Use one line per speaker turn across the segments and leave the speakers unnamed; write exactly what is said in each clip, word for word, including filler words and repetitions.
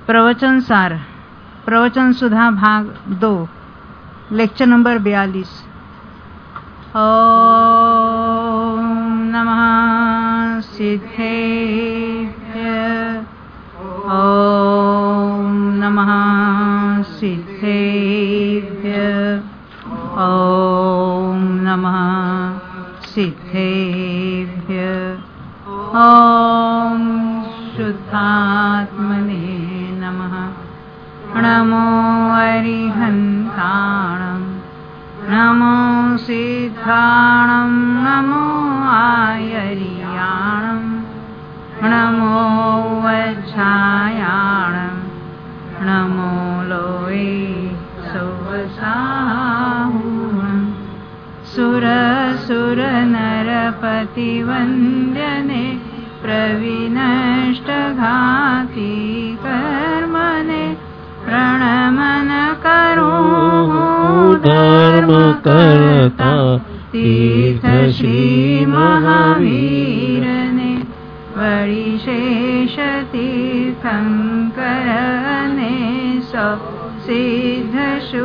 प्रवचन सार, प्रवचन सुधा भाग दो, लेक्चर नंबर बयालीस। ओम नमः सिद्धेभ्य, ओम नमः सिद्धेभ्य, ओम नमः सिद्धेभ्य, ओम शुद्धात्मने नमः। नमो अरिहन्ताणं, नमो सिद्धाणं, नमो आयर्याणं, नमो वज्रायाणं, नमो लोये सौवसाहुं। सुरसुर नरपतिवन्द्यने, प्रविनष्टघाती कर्मणे, प्रणमन करो धर्म करता, तीर्थ श्री महावीरने, वरिशेष तीर्थंकरने, सौ सिद्ध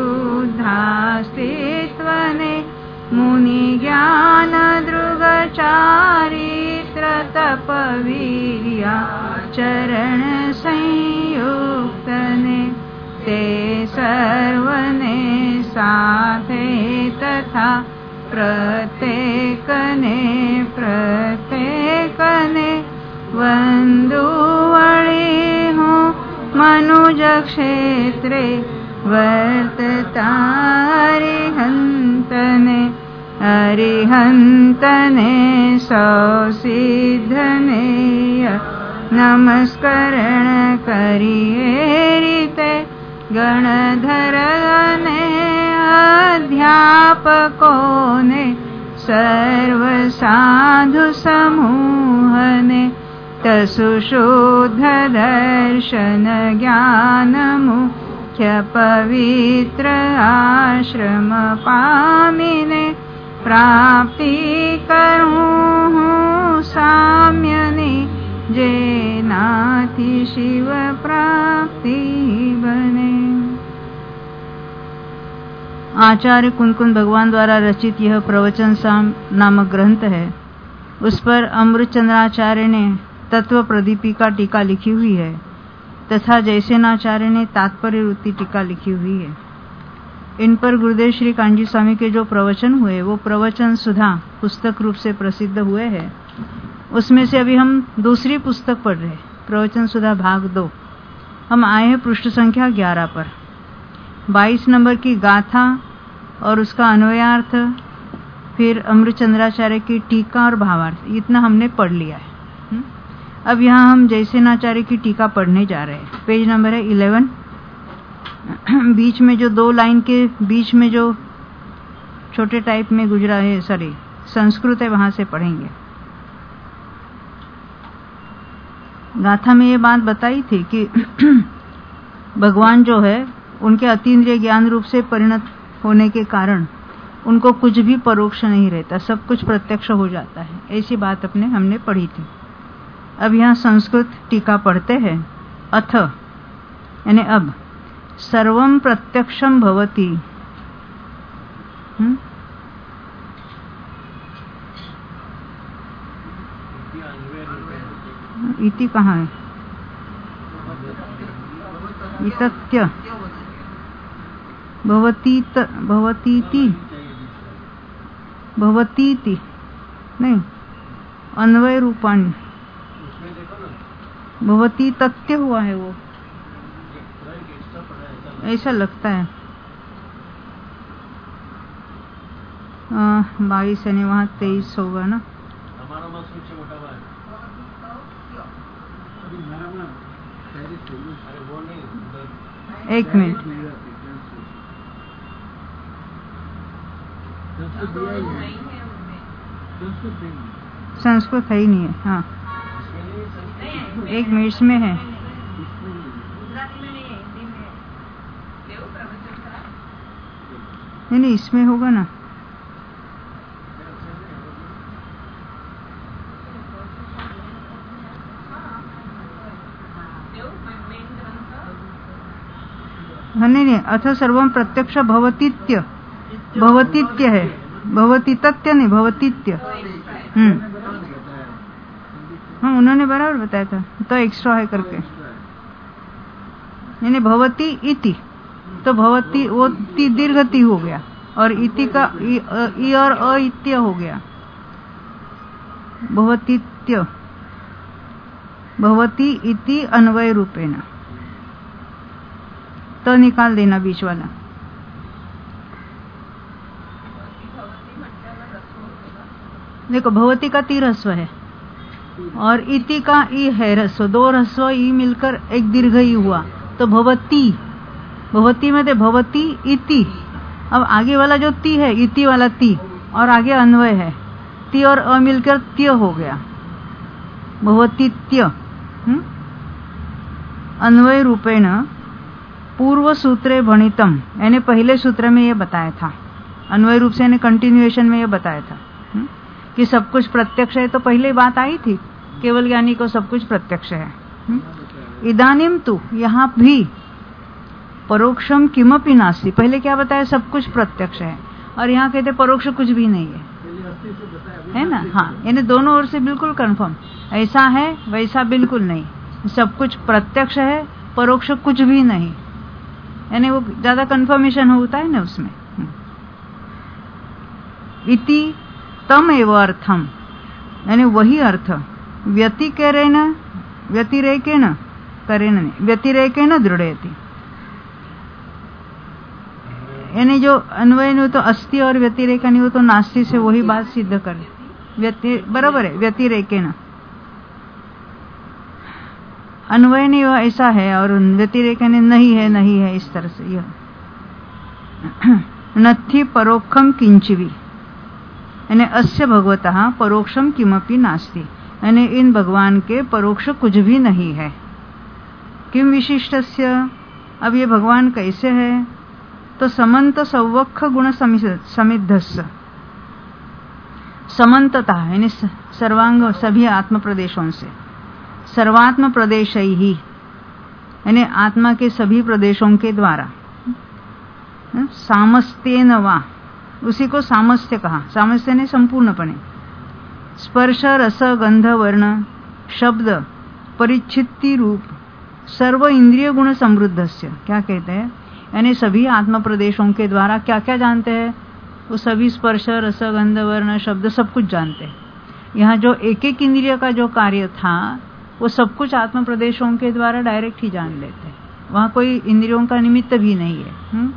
शुद्धास्तित्वने, मुनि ज्ञान दृग चारित्र तपवीर्या चरण संयुक्तने, ते सर्वने साथे तथा प्रत्येकने प्रत्येकने वंदुवळी हो मनुज क्षेत्रे, वर्तता अरिहन्तने, अरिहन्तने सौसिद्धने, नमस्करण करिए गणधरने, अध्यापकोने, सर्व साधु समूहने, तसुशुद्ध दर्शन ज्ञान मुख्य पवित्र आश्रम पामिने, प्राप्ति करूँ साम्यनि, जेनाथि शिव प्राप्ति बने। आचार्य कुंदकुंद भगवान द्वारा रचित यह प्रवचन साम नामक ग्रंथ है। उस पर अमृतचंद्राचार्य ने तत्व प्रदीपिका टीका लिखी हुई है तथा जयसेनाचार्य ने तात्पर्य रूपी टीका लिखी हुई है। इन पर गुरुदेव श्री कांजी स्वामी के जो प्रवचन हुए वो प्रवचन सुधा पुस्तक रूप से प्रसिद्ध हुए हैं। उसमें से अभी हम दूसरी पुस्तक पढ़ रहे, प्रवचन सुधा भाग दो। हम आए हैं पृष्ठ संख्या ग्यारह पर। बाईस नंबर की गाथा और उसका अन्वयार्थ, फिर अमृतचंद्राचार्य की टीका और भावार्थ, इतना हमने पढ़ लिया है। अब यहाँ हम जयसेनाचार्य की टीका पढ़ने जा रहे हैं। पेज नंबर है इलेवन। बीच में जो दो लाइन के बीच में जो छोटे टाइप में गुजरा है, सॉरी संस्कृत है, वहां से पढ़ेंगे। गाथा में ये बात बताई थी कि भगवान जो है उनके अतीन्द्रिय ज्ञान रूप से परिणत होने के कारण उनको कुछ भी परोक्ष नहीं रहता, सब कुछ प्रत्यक्ष हो जाता है। ऐसी बात अपने हमने पढ़ी थी। अब यहाँ संस्कृत टीका पढ़ते हैं। अथ यानी अब, सर्वं प्रत्यक्षं भवति, हुँ? इति कहाँ है? इतत्य भवतीत भवतीति भवतीति नहीं, अन्वय रूपाणी भवती तथ्य हुआ है, वो ऐसा लगता है। बाईस यानी वहाँ तेईस होगा ना। एक मिनट, संस्कृत है ही नहीं है। हाँ एक मिनट में है। नहीं नहीं इसमें होगा ना। नहीं नहीं, अथ सर्वम प्रत्यक्ष भवतीत्य, भवतीत्य है, भवती तत्य नहीं, भवतीत्य। हम्म हाँ, उन्होंने बराबर बताया था, तो एक्स्ट्रा है करके, यानी भवती इति, तो भवती वो ती दीर्घ ती हो गया, और इति का इ, इ और अइत्य हो गया, भवतीत्य, भवती इति अन्वय रूपेण, तो निकाल देना बीच वाला। देखो भवती का ती ह्रस्व है और इति का ई है ह्रस्व, दो ह्रस्व ई मिलकर एक दीर्घ ई हुआ, तो भवती, भवती में थे भवती इति। अब आगे वाला जो ती है, इति वाला ती, और आगे अन्वय है, ती और अ मिलकर त्य हो गया, भवतीत्य। अन्वय रूपेण पूर्व सूत्रे भणितम, यानी पहले सूत्र में ये बताया था, अन्वय रूप से यानी कंटिन्यूएशन में ये बताया था हुँ? कि सब कुछ प्रत्यक्ष है, तो पहले बात आई थी केवल ज्ञानी को सब कुछ प्रत्यक्ष है। हुँ? इदानीम तु, यहाँ भी परोक्षम किमपि नास्ति, पहले क्या बताया, सब कुछ प्रत्यक्ष है, और यहाँ कहते परोक्ष कुछ भी नहीं है, है ना। हाँ, यानी दोनों ओर से बिल्कुल कंफर्म, ऐसा है वैसा बिल्कुल नहीं, सब कुछ प्रत्यक्ष है, परोक्ष कुछ भी नहीं, यानी वो ज्यादा कंफर्मेशन होता है ना उसमें। इति तम एव अर्थम, यानी वही अर्थ, व्यतिकरेण, व्यतिरेकेण, करेण नहीं, व्यतिरेकेण दृढ़यति, यानी जो अन्वय नहीं तो अस्ति और व्यतिरेक नहीं हो तो नास्ति से वही बात सिद्ध करे, व्यति बराबर है, व्यतिरेकेण, अन्वय नहीं हो ऐसा है और व्यतिरेक नहीं है, नहीं है, इस तरह से यह नथि परोक्षम किंचिवी, यानी अस्य भगवतः परोक्षम किमपि नास्ति, यानी इन भगवान के परोक्ष कुछ भी नहीं है। किम विशिष्टस्य, अब ये भगवान कैसे है, तो समंत सौवक्ष गुण समिद्धस्य, समंतता यानी सर्वांग सभी आत्म प्रदेशों से, सर्वात्म प्रदेश ही यानी आत्मा के सभी प्रदेशों के द्वारा, सामस्तेन वा, उसी को सामस्त्य कहा, सामस्त्य ने संपूर्णपणे, स्पर्श रस गंध वर्ण शब्द परिच्छित्ति रूप सर्व इंद्रिय गुण समृद्धस्य, क्या कहते हैं, यानी सभी आत्म प्रदेशों के द्वारा क्या क्या जानते हैं, वो सभी स्पर्श रस गंध वर्ण शब्द सब कुछ जानते हैं। यहाँ जो एक एक इंद्रिय का जो कार्य था वो सब कुछ आत्म प्रदेशों के द्वारा डायरेक्ट ही जान लेते हैं, वहां कोई इंद्रियों का निमित्त भी नहीं है। हुँ?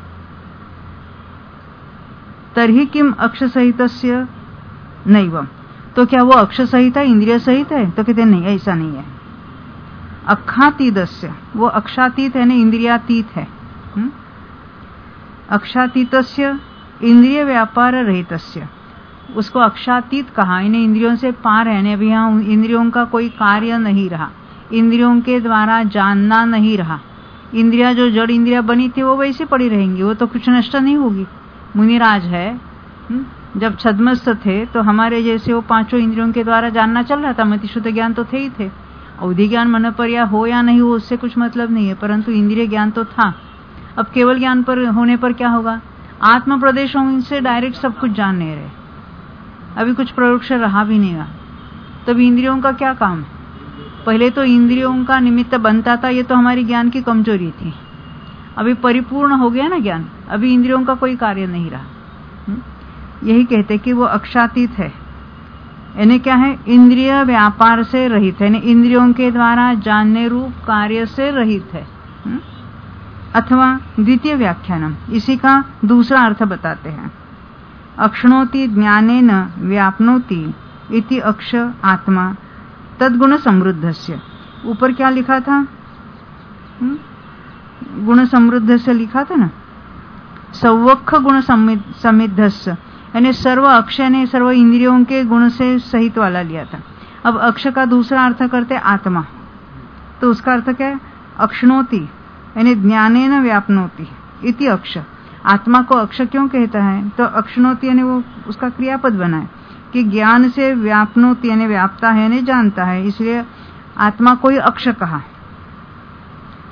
तर्हि किम अक्ष सहितस्य नैवम, तो क्या वो अक्ष सहित है, इंद्रिय सहित है, तो कहते नहीं, ऐसा नहीं है। अक्षातीतस्य, वो अक्षातीत है, नहीं इंद्रियातीत है। हुँ? अक्षातीतस्य इंद्रिय व्यापार रहितस्य, उसको अक्षातीत कहा, इन्हें इंद्रियों से पार है, अभी यहाँ इंद्रियों का कोई कार्य नहीं रहा, इंद्रियों के द्वारा जानना नहीं रहा, इंद्रिया जो जड़ इंद्रिया बनी थी वो वैसे पड़ी रहेंगी, वो तो कुछ नष्ट नहीं होगी। मुनिराज है, जब छद्मस्त थे तो हमारे जैसे वो पांचों इंद्रियों के द्वारा जानना चल रहा था, मतिशुद्ध ज्ञान तो थे ही थे, अवधि ज्ञान मन पर या हो या नहीं हो उससे कुछ मतलब नहीं है, परंतु इंद्रिय ज्ञान तो था। अब केवल ज्ञान पर होने पर क्या होगा, आत्म प्रदेशों से डायरेक्ट सब कुछ जान नहीं रहे, अभी कुछ परोक्ष रहा भी नहीं रहा, तब इंद्रियों का क्या काम। पहले तो इंद्रियों का निमित्त बनता था, ये तो हमारी ज्ञान की कमजोरी थी, अभी परिपूर्ण हो गया ना ज्ञान, अभी इंद्रियों का कोई कार्य नहीं रहा। यही कहते कि वो अक्षातीत है, यानी क्या है, इंद्रिय व्यापार से रहित है, यानी इंद्रियों के द्वारा जानने रूप कार्य से रहित है। अथवा द्वितीय व्याख्यानम, इसी का दूसरा अर्थ बताते हैं, अक्षणोति ज्ञानेन व्याप्नोति इति अक्ष आत्मा तद्गुण समृद्धस्य। ऊपर क्या लिखा था, हुँ? गुण समृद्ध से लिखा था ना, सौवक्ष गुण समिद्धस्य, यानी सर्व अक्ष ने सर्व इंद्रियों के गुण से सहित वाला लिया था। अब अक्ष का दूसरा अर्थ करते आत्मा, तो उसका अर्थ क्या है, अक्षणोति यानी ज्ञानेन व्याप्नोति इति अक्ष। आत्मा को अक्ष क्यों कहता है, तो अक्षणोति यानी वो उसका क्रियापद बना है कि ज्ञान से व्याप्नोति यानी व्यापता है यानी जानता है, इसलिए आत्मा को ही अक्ष कहा।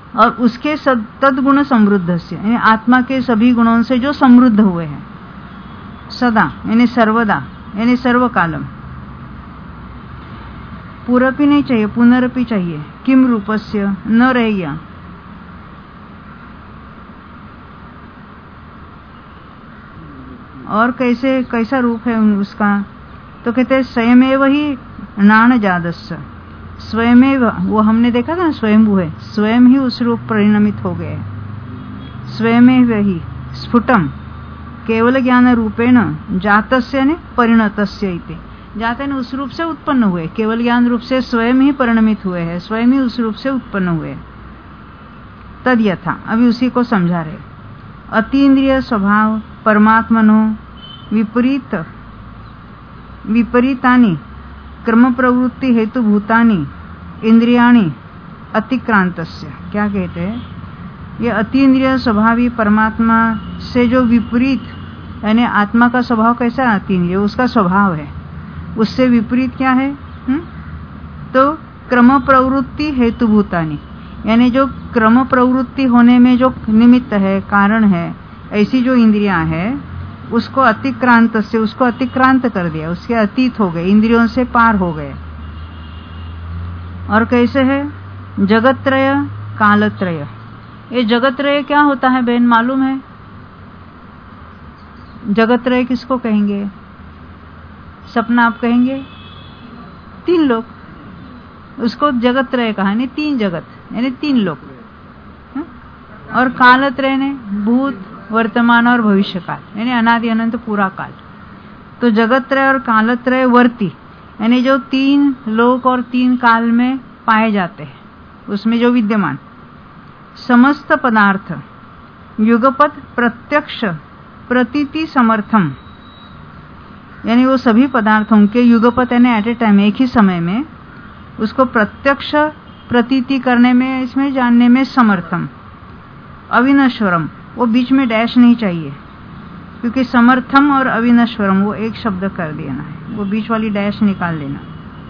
और उसके तद्गुण समृद्ध से, यानी आत्मा के सभी गुणों से जो समृद्ध हुए हैं, सदा यानी सर्वदा यानी सर्वकालम। पूरपी नहीं चाहिए, पुनरपि चाहिए। किम रूपस्य न रहेगा, और कैसे कैसा रूप है उसका, तो कहते हैं स्वयमेव ही नाण जादस्य, स्वयमेव, वो हमने देखा था ना स्वयंभू है, स्वयं ही उस रूप परिणमित हो गए, स्वयमेव ही स्फुटम केवल ज्ञान रूपेण जातस्य ने परिणतस्य इति, जाते ने उस रूप से उत्पन्न हुए, केवल ज्ञान रूप से स्वयं ही परिणमित हुए हैं, स्वयं ही उस रूप से उत्पन्न हुए। तद यथा, अभी उसी को समझा रहे। अतीन्द्रिय स्वभाव परमात्मनो विपरीत विपरीतानि कर्म प्रवृत्ति हेतु भूतानि इंद्रियाणि अतिक्रांतस्य, क्या कहते हैं, ये अतीन्द्रिय स्वभावी परमात्मा से जो विपरीत, यानी आत्मा का स्वभाव कैसा है, अतीन्द्रिय उसका स्वभाव है, उससे विपरीत क्या है, हुँ? तो क्रम प्रवृत्ति हेतु भूतानि, यानी जो क्रम प्रवृत्ति होने में जो निमित्त है, कारण है, ऐसी जो इंद्रियां है उसको अतिक्रांत से, उसको अतिक्रांत कर दिया, उसके अतीत हो गए, इंद्रियों से पार हो गए। और कैसे है, जगतत्रय कालत्रय, ये जगतत्रय क्या होता है बहन मालूम है? जगतत्रय किसको कहेंगे? सपना आप कहेंगे? तीन लोग, उसको जगतत्रय कहा, यानी तीन जगत यानी तीन लोग। और कालत्रय ने भूत वर्तमान और भविष्य काल, यानी अनादि अनंत पूरा काल। तो जगतत्रय और कालत्रय वर्ती, यानी जो तीन लोक और तीन काल में पाए जाते हैं, उसमें जो विद्यमान समस्त पदार्थ युगपत प्रत्यक्ष प्रतीति समर्थम, यानी वो सभी पदार्थों के युगपत यानी एट ए टाइम, एक ही समय में उसको प्रत्यक्ष प्रतीति करने में, इसमें जानने में समर्थम। अविनश्वरम, वो बीच में डैश नहीं चाहिए, क्योंकि समर्थम और अविनश्वरम वो एक शब्द कर देना है, वो बीच वाली डैश निकाल देना।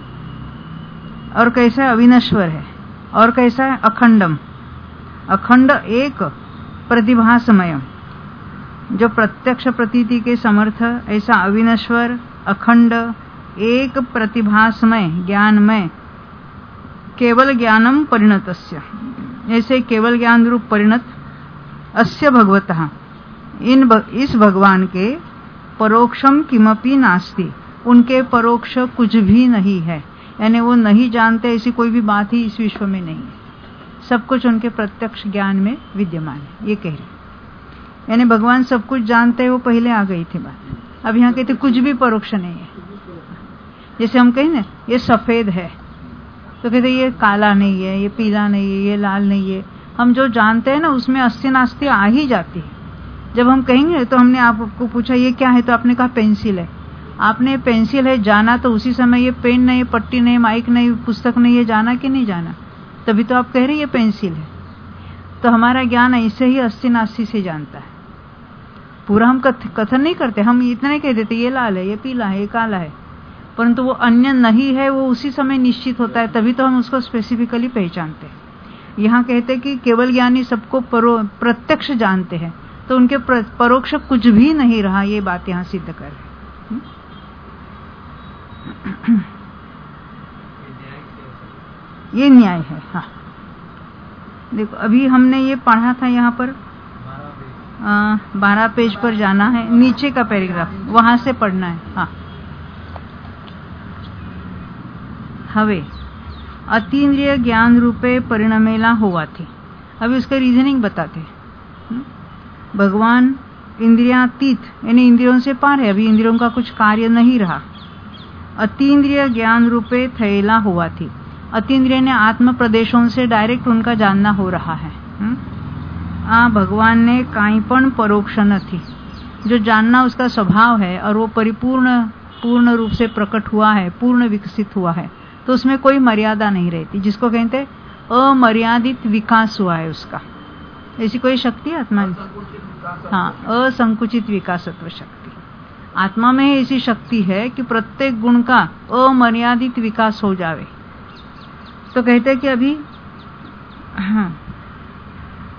और कैसा है, अविनश्वर है। और कैसा है, अखंडम, अखंड एक प्रतिभासमय, जो प्रत्यक्ष प्रतीति के समर्थ, ऐसा अविनश्वर अखंड एक प्रतिभासमय ज्ञानमय, केवल ज्ञानम परिणतस्य, ऐसे केवल ज्ञान रूप परिणत, अस्य भगवतः, इन ब, इस भगवान के परोक्षम किमपि नास्ति, उनके परोक्ष कुछ भी नहीं है, यानी वो नहीं जानते ऐसी कोई भी बात ही इस विश्व में नहीं है, सब कुछ उनके प्रत्यक्ष ज्ञान में विद्यमान है, ये कह रहे। यानी भगवान सब कुछ जानते हैं, वो पहले आ गई थी बात। अब यहाँ कहते कुछ भी परोक्ष नहीं है। जैसे हम कहें ना ये सफेद है, तो कहते ये काला नहीं है, ये पीला नहीं है, ये लाल नहीं है। हम जो जानते हैं ना उसमें अस्ति नास्ति आ ही जाती है। जब हम कहेंगे तो हमने आपको पूछा ये क्या है, तो आपने कहा पेंसिल है। आपने पेंसिल है जाना, तो उसी समय ये पेन नहीं, पट्टी नहीं, माइक नहीं, पुस्तक नहीं, ये जाना कि नहीं जाना? तभी तो आप कह रहे ये पेंसिल है। तो हमारा ज्ञान ऐसे ही अस्ति नास्ति से जानता है। पूरा हम कथन नहीं करते, हम इतना नहीं कह देते ये लाल है, ये पीला है, ये काला है, परंतु वो अन्य नहीं है, वो उसी समय निश्चित होता है, तभी तो हम उसको स्पेसिफिकली पहचानते हैं। यहाँ कहते कि केवल ज्ञानी सबको प्रत्यक्ष जानते हैं, तो उनके परोक्ष कुछ भी नहीं रहा, ये बात यहाँ सिद्ध कर रहे। ये न्याय है। हाँ देखो, अभी हमने ये पढ़ा था, यहाँ पर बारह पेज पर जाना है, नीचे का पैराग्राफ वहां से पढ़ना है। हाँ, हवे अतीन्द्रिय ज्ञान रूपे परिणमेला होवाथी। अभी उसका रीजनिंग बताते हैं। भगवान इंद्रियातीत यानी इंद्रियों से पार है, अभी इंद्रियों का कुछ कार्य नहीं रहा। अतीन्द्रिय ज्ञान रूपे थयेला होवाथी, अतीन्द्रिय ने आत्म प्रदेशों से डायरेक्ट उनका जानना हो रहा है। आ भगवान ने काई पण परोक्ष નથી, जो जानना उसका स्वभाव है और वो परिपूर्ण पूर्ण रूप से प्रकट हुआ है, पूर्ण विकसित हुआ है, तो उसमें कोई मर्यादा नहीं रहती, जिसको कहते हैं अमर्यादित विकास हुआ है उसका। ऐसी कोई शक्ति आत्मा में? हाँ, असंकुचित विकासत्व शक्ति आत्मा में ऐसी शक्ति है कि प्रत्येक गुण का अमर्यादित विकास हो जावे। तो कहते हैं कि अभी हाँ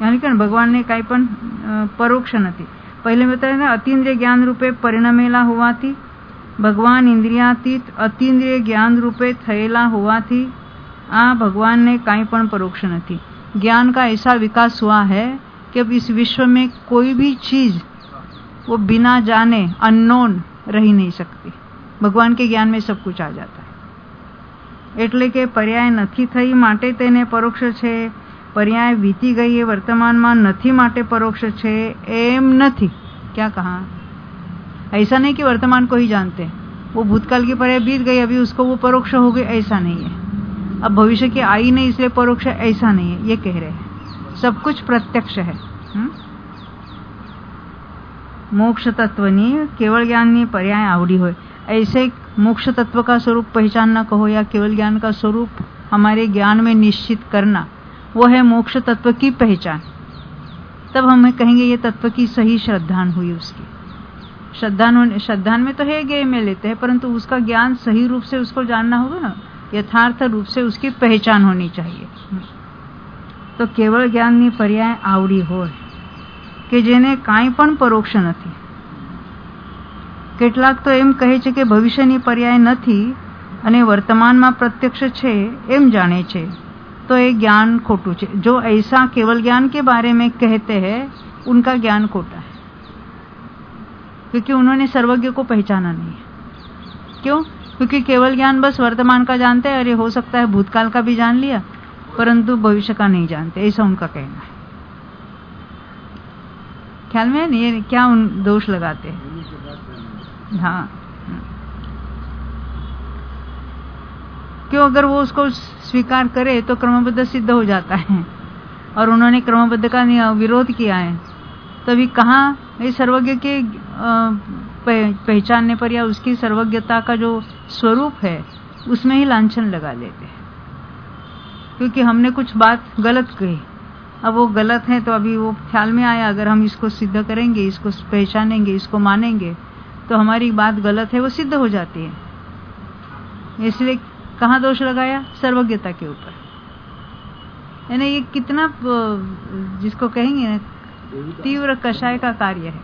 यानी कि ભગવાનને કાંઈ પણ પરોક્ષ નથી. પહેલે બતાવ્યું ને અતિન્દ્રિય જ્ઞાન રૂપે પરિણમેલા હોવાથી, ભગવાન ઇન્દ્રિયાતીત અતિન્દ્રિય જ્ઞાન રૂપે થયેલા હોવાથી આ ભગવાનને કાંઈ પણ પરોક્ષ નથી. ज्ञान का ऐसा विकास हुआ है कि अब इस विश्व में कोई भी चीज वो बिना जाने अननोन रही नहीं सकती. भगवान के ज्ञान में सब कुछ आ जाता है. એટલે કે પર્યાય નથી થઈ માટે તેને પરોક્ષ છે, पर्याय बीती गई है वर्तमान में नहीं माटे परोक्ष छे एम नहीं. क्या कहा? ऐसा नहीं कि वर्तमान को ही जानते, वो भूतकाल की पर्याय बीत गई अभी उसको वो परोक्ष हो गई, ऐसा नहीं है. अब भविष्य की आई नहीं इसलिए परोक्ष, ऐसा नहीं है. ये कह रहे हैं सब कुछ प्रत्यक्ष है. हुँ? मोक्ष तत्वनी केवल ज्ञाननी पर्याय आवड़ी हो, ऐसे मोक्ष तत्व का स्वरूप पहचानना कहो या केवल ज्ञान का स्वरूप हमारे ज्ञान में निश्चित करना, वो है मोक्ष तत्व की पहचान. तब हमें कहेंगे ये तत्व की सही श्रद्धान हुई. उसकी श्रद्धान श्रद्धान में तो है ज्ञेय में लेते हैं, परंतु उसका ज्ञान सही रूप से उसको जानना होगा ना, यथार्थ रूप से उसकी पहचान होनी चाहिए. तो केवल ज्ञाननी पर्याय आवड़ी हो કે જેને કાંઈ પણ પરોક્ષ નથી. કેટલાક તો એમ કહે છે કે ભવિષ્યની પર્યાય નથી અને વર્તમાનમાં પ્રત્યક્ષ છે એમ જાણે છે, तो ये ज्ञान खोटू है. जो ऐसा केवल ज्ञान के बारे में कहते हैं उनका ज्ञान खोटा है, क्योंकि उन्होंने सर्वज्ञ को पहचाना नहीं है. क्यों? क्योंकि केवल ज्ञान बस वर्तमान का जानते हैं, अरे हो सकता है भूतकाल का भी जान लिया परंतु भविष्य का नहीं जानते, ऐसा उनका कहना है. ख्याल में नहीं, ये क्या उन दोष लगाते हैं. हाँ, क्यों? अगर वो उसको स्वीकार करे तो क्रमबद्ध सिद्ध हो जाता है, और उन्होंने क्रमबद्ध का विरोध किया है. तभी कहाँ ये सर्वज्ञ के पहचानने पर या उसकी सर्वज्ञता का जो स्वरूप है उसमें ही लांछन लगा लेते हैं, क्योंकि हमने कुछ बात गलत कही. अब वो गलत है तो अभी वो ख्याल में आया, अगर हम इसको सिद्ध करेंगे, इसको पहचानेंगे, इसको मानेंगे तो हमारी बात गलत है वो सिद्ध हो जाती है. इसलिए कहाँ दोष लगाया? सर्वज्ञता के ऊपर. यानी ये कितना जिसको कहेंगे ना तीव्र कषाय का कार्य है.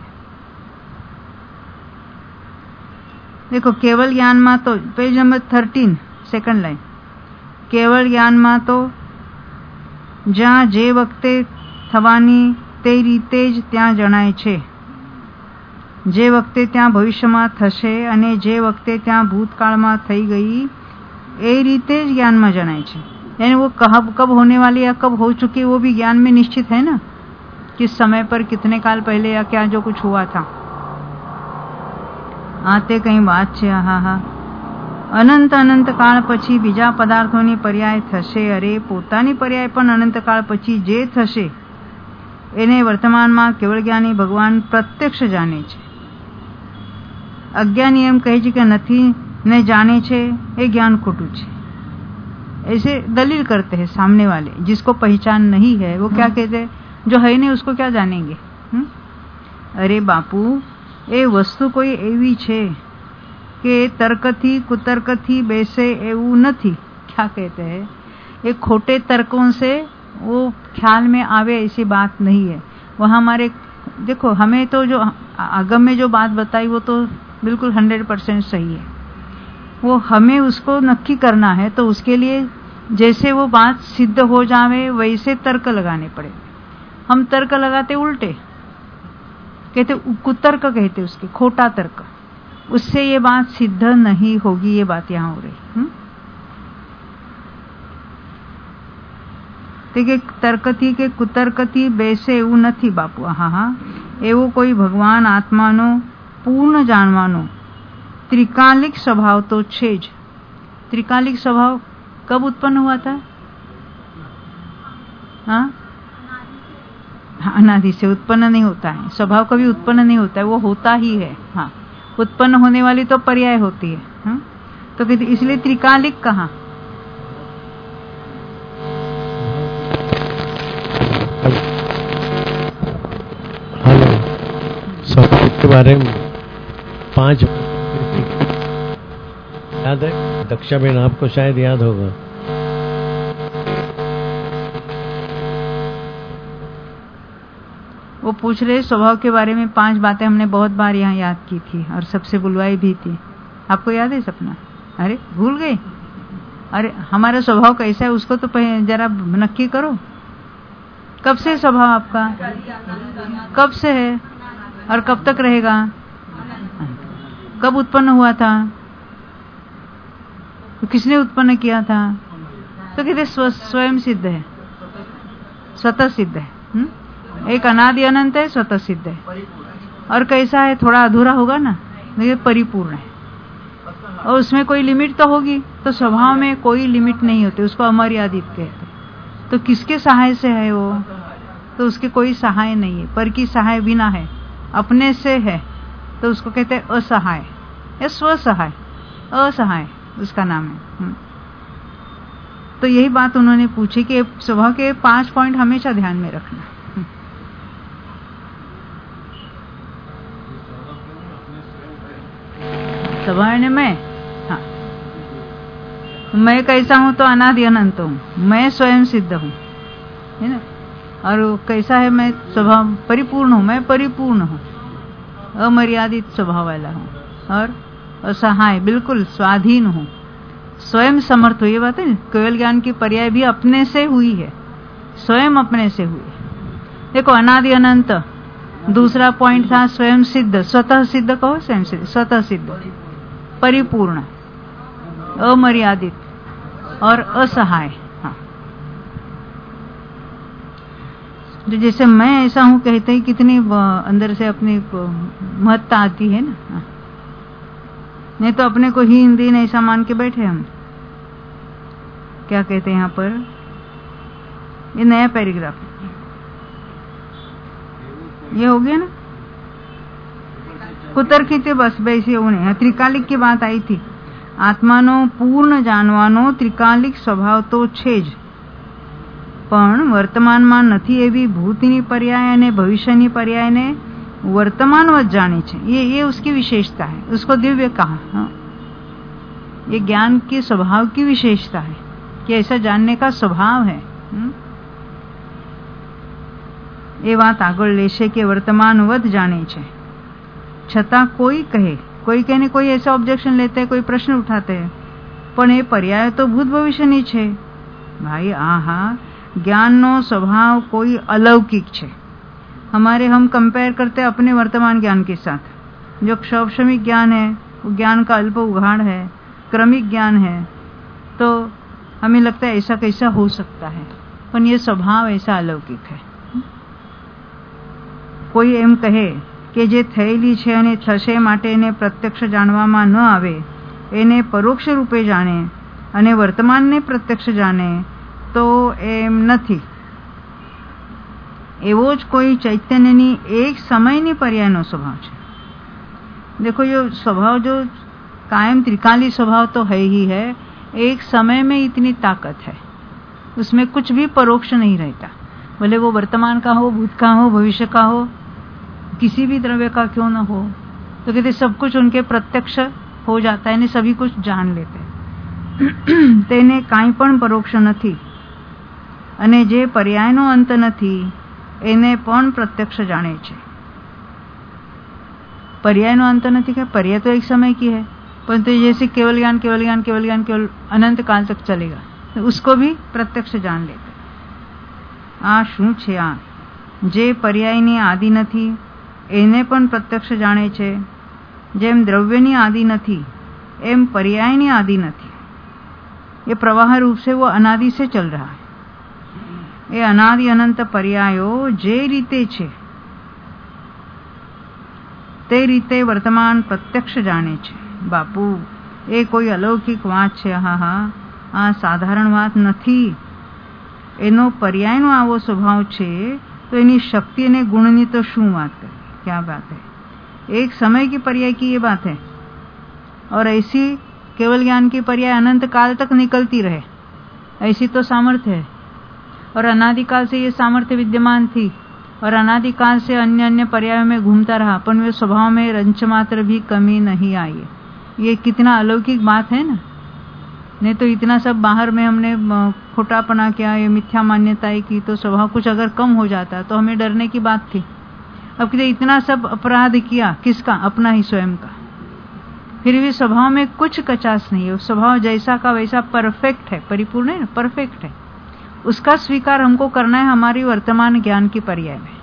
देखो केवल ज्ञान में तो page number thirteen second line, केवल ज्ञान में तो જ્યાં જે વખતે થવાની તે રીતે જ ત્યાં જણાય છે, જે વખતે ત્યાં ભવિષ્યમાં થશે અને જે વખતે ત્યાં ભૂતકાળમાં થઈ ગઈ એ રીતે જ જ્ઞાનમાં જણાય છે. यानी वो कब कब होने वाली या कब हो चुकी वो भी ज्ञान में निश्चित है ना, किस समय पर कितने काल पहले या क्या जो कुछ हुआ था. आते कई बात છે. હા હા, અનંત અનંત કાળ પછી બીજા પદાર્થોની પર્યાય થશે. અરે પોતાની પર્યાય પણ અનંત કાળ પછી જે થશે એને વર્તમાનમાં કેવળ જ્ઞાની ભગવાન પ્રત્યક્ષ જાણે છે. અજ્ઞાની એમ કહે છે કે નથી ને જાણે છે એ જ્ઞાન ખોટું છે. ऐसे दलील करते हैं सामने वाले, जिसको पहचान नहीं है वो क्या कहते हैं, जो है नहीं उसको क्या जानेंगे. हुँ? अरे बापू ए वस्तु कोई एवी छे કે તર્કથી કુતર્કથી બેસે એવું નથી. क्या कहते हैं, ये खोटे तर्कों से वो ख्याल में आवे ऐसी बात नहीं है. वह हमारे देखो हमें तो जो आगम में जो बात बताई वो तो बिल्कुल हंड्रेड परसेंट सही है. वो हमें उसको नक्की करना है तो उसके लिए जैसे वो बात सिद्ध हो जावे वैसे तर्क लगाने पड़े. हम तर्क लगाते उल्टे, कहते कुतर्क कहते उसके, खोटा तर्क. उससे ये बात सिद्ध नहीं होगी. ये बात यहाँ हो रही. કે તર્કથી કે કુતર્કથી બેસે એવું નથી બાપુ. હા હા, એવો કોઈ ભગવાન આત્માનો પૂર્ણ જાણવાનો त्रिकालिक स्वभाव तो छे ज. त्रिकालिक स्वभाव कब उत्पन्न हुआ था? हाँ, अनादि से उत्पन्न नहीं होता है. स्वभाव कभी उत्पन्न नहीं होता है, वो होता ही है. हाँ, उत्पन्न होने वाली तो पर्याय होती है. हाँ? तो इसलिए त्रिकालिक कहा.
हेलो, स्वभाव के बारे में पांच याद है? दक्षा बहन आपको शायद याद होगा.
वो पूछ रहे स्वभाव के बारे में पांच बातें हमने बहुत बार यहाँ याद की थी और सबसे बुलवाई भी थी। आपको याद है सपना? अरे भूल गए? अरे हमारा स्वभाव कैसा है उसको तो जरा नक्की करो। कब से स्वभाव आपका, कब से है और कब तक रहेगा? कब उत्पन्न हुआ था? तो किसने उत्पन्न किया था? तो कहते स्व, स्वयं सिद्ध है, स्वतः सिद्ध है। हुँ? एक अनादि अनंत है, स्वतः सिद्ध है। और कैसा है? थोड़ा अधूरा होगा ना, लेकिन परिपूर्ण है और उसमें कोई लिमिट तो होगी। तो स्वभाव में कोई लिमिट नहीं होती, उसको अमर्यादित कहते। तो किसके सहाय से है वो? तो उसके कोई सहाय नहीं है, पर की सहाय बिना है, अपने से है, तो उसको कहते हैं असहाय या स्वसहाय। असहाय उसका नाम है। तो यही बात उन्होंने पूछी कि स्वभाव के पांच पॉइंट हमेशा ध्यान में रखना। स्वभाव में हाँ, मैं कैसा हूं? तो अनादि अनंत हूं, मैं स्वयं सिद्ध हूं, है ना। और कैसा है? मैं स्वभाव परिपूर्ण हूं, मैं परिपूर्ण हूं, अमर्यादित स्वभाव वाला हूं और असहाय, बिल्कुल स्वाधीन हूं, स्वयं समर्थ हूं। ये बात है, केवल ज्ञान की पर्याय भी अपने से हुई है, स्वयं अपने से हुई है। देखो अनादि अनंत, दूसरा पॉइंट था स्वयं सिद्ध, स्वतः सिद्ध कहो, स्वयं सिद्ध, स्वतः सिद्ध, परिपूर्ण, अमर्यादित और असहाय। हाँ, तो जैसे मैं ऐसा हूं कहते हैं, कितनी अंदर से अपनी महत्ता आती है ना। हाँ। नहीं तो अपने को ही हिंदी नहीं ऐसा मान के बैठे हम। क्या कहते हैं यहाँ पर? ये नया पैराग्राफ ये हो गया ना। कुतर्कित बस वैसे होने त्रिकालिक की बात आई थी। આત્માનો પૂર્ણ જાણવાનો ત્રિકાલિક સ્વભાવ તો છે જ, પણ વર્તમાનમાં નથી એવી ભૂતની पर्याय અને ભવિષ્યની पर्यायને वर्तमानवत जानी છે। ये ये उसकी विशेषता है, उसको दिव्य कहा। हाँ। ये ज्ञान के स्वभाव की विशेषता है कि ऐसा जानने का स्वभाव है। हुँ? ये बात આગળ લેશે કે વર્તમાનવત જાણે છે, છતાં કોઈ કહે, कोई कहने कोई ऐसा ऑब्जेक्शन लेते हैं, कोई प्रश्न उठाते हैं, पण ये पर्याय तो भूत भविष्यनी छे। भाई आहा, ज्ञाननो स्वभाव कोई अलौकिक छे। हमारे हम कंपेयर करते हैं अपने वर्तमान ज्ञान के साथ। जो क्षौक्षमिक ज्ञान है वो ज्ञान का अल्प उघाड़ है, क्रमिक ज्ञान है, तो हमें लगता है ऐसा कैसा हो सकता है, पर ये स्वभाव ऐसा अलौकिक है। कोई एम कहे કે જે થયેલી છે અને થશે માટે એને પ્રત્યક્ષ જાણવામાં ન આવે, એને પરોક્ષ રૂપે જાણે અને વર્તમાનને પ્રત્યક્ષ જાણે, તો એમ નથી। એવો જ કોઈ ચૈતન્યની એક સમયની पर्यायનો स्वभाव છે। देखो ये स्वभाव जो कायम त्रिकाली स्वभाव तो है ही है, एक समय में इतनी ताकत है, उसमें कुछ भी परोक्ष नहीं रहता, भले वो वर्तमान का हो, भूत का हो, भविष्य का हो, किसी भी द्रव्य का क्यों न हो। तो कहते सब कुछ उनके प्रत्यक्ष हो जाता है ने सभी कुछ जान लेते। તેને કાંઈ પણ પરોક્ષ નથી અને જે પર્યાયનો અંત નથી એને પણ પ્રત્યક્ષ જાણે છે। पर्यायનો अंत નથી કે पर्याय तो एक समय की है, परंतु जैसे केवल ज्ञान केवल ज्ञान केवल ज्ञान केवल अनंत काल तक चलेगा, तो उसको भी प्रत्यक्ष जान लेते। आ શું છે? આ જે પર્યાયની આદિ નથી એને પણ પ્રત્યક્ષ જાણે છે। જેમ દ્રવ્યની આદि નથી એમ पर्यायની आदि નથી। ये प्रवाह रूप से वो अनादि से चल रहा है। ये अनादि अनंत पर्यायो जे रीते छे ते रीते वर्तमान प्रत्यक्ष जाने छे। बापू ए कोई अलौकिक बात छे। हा हा आ साधारण बात नहीं। एनो पर्यायनो आवो स्वभाव छे तो एनी शक्ति अने गुणनी तो शुं बात है। क्या बात है। एक समय की पर्याय की ये बात है, और ऐसी केवल ज्ञान की पर्याय अनंत काल तक निकलती रहे, ऐसी तो सामर्थ्य है। और अनादिकाल से ये सामर्थ्य विद्यमान थी और अनादिकाल से अन्य अन्य पर्यायों में घूमता रहा, पर वे स्वभाव में रंच मात्र भी कमी नहीं आई। ये कितना अलौकिक बात है ना। नहीं तो इतना सब बाहर में हमने खोटापना किया, ये मिथ्या मान्यताएं की, तो स्वभाव कुछ अगर कम हो जाता तो हमें डरने की बात थी। अब कहते इतना सब अपराध किया, किसका? अपना ही, स्वयं का। फिर भी स्वभाव में कुछ कचास नहीं है, स्वभाव जैसा का वैसा परफेक्ट है, परिपूर्ण है ना, परफेक्ट है। उसका स्वीकार हमको करना है हमारी वर्तमान ज्ञान की पर्याय में।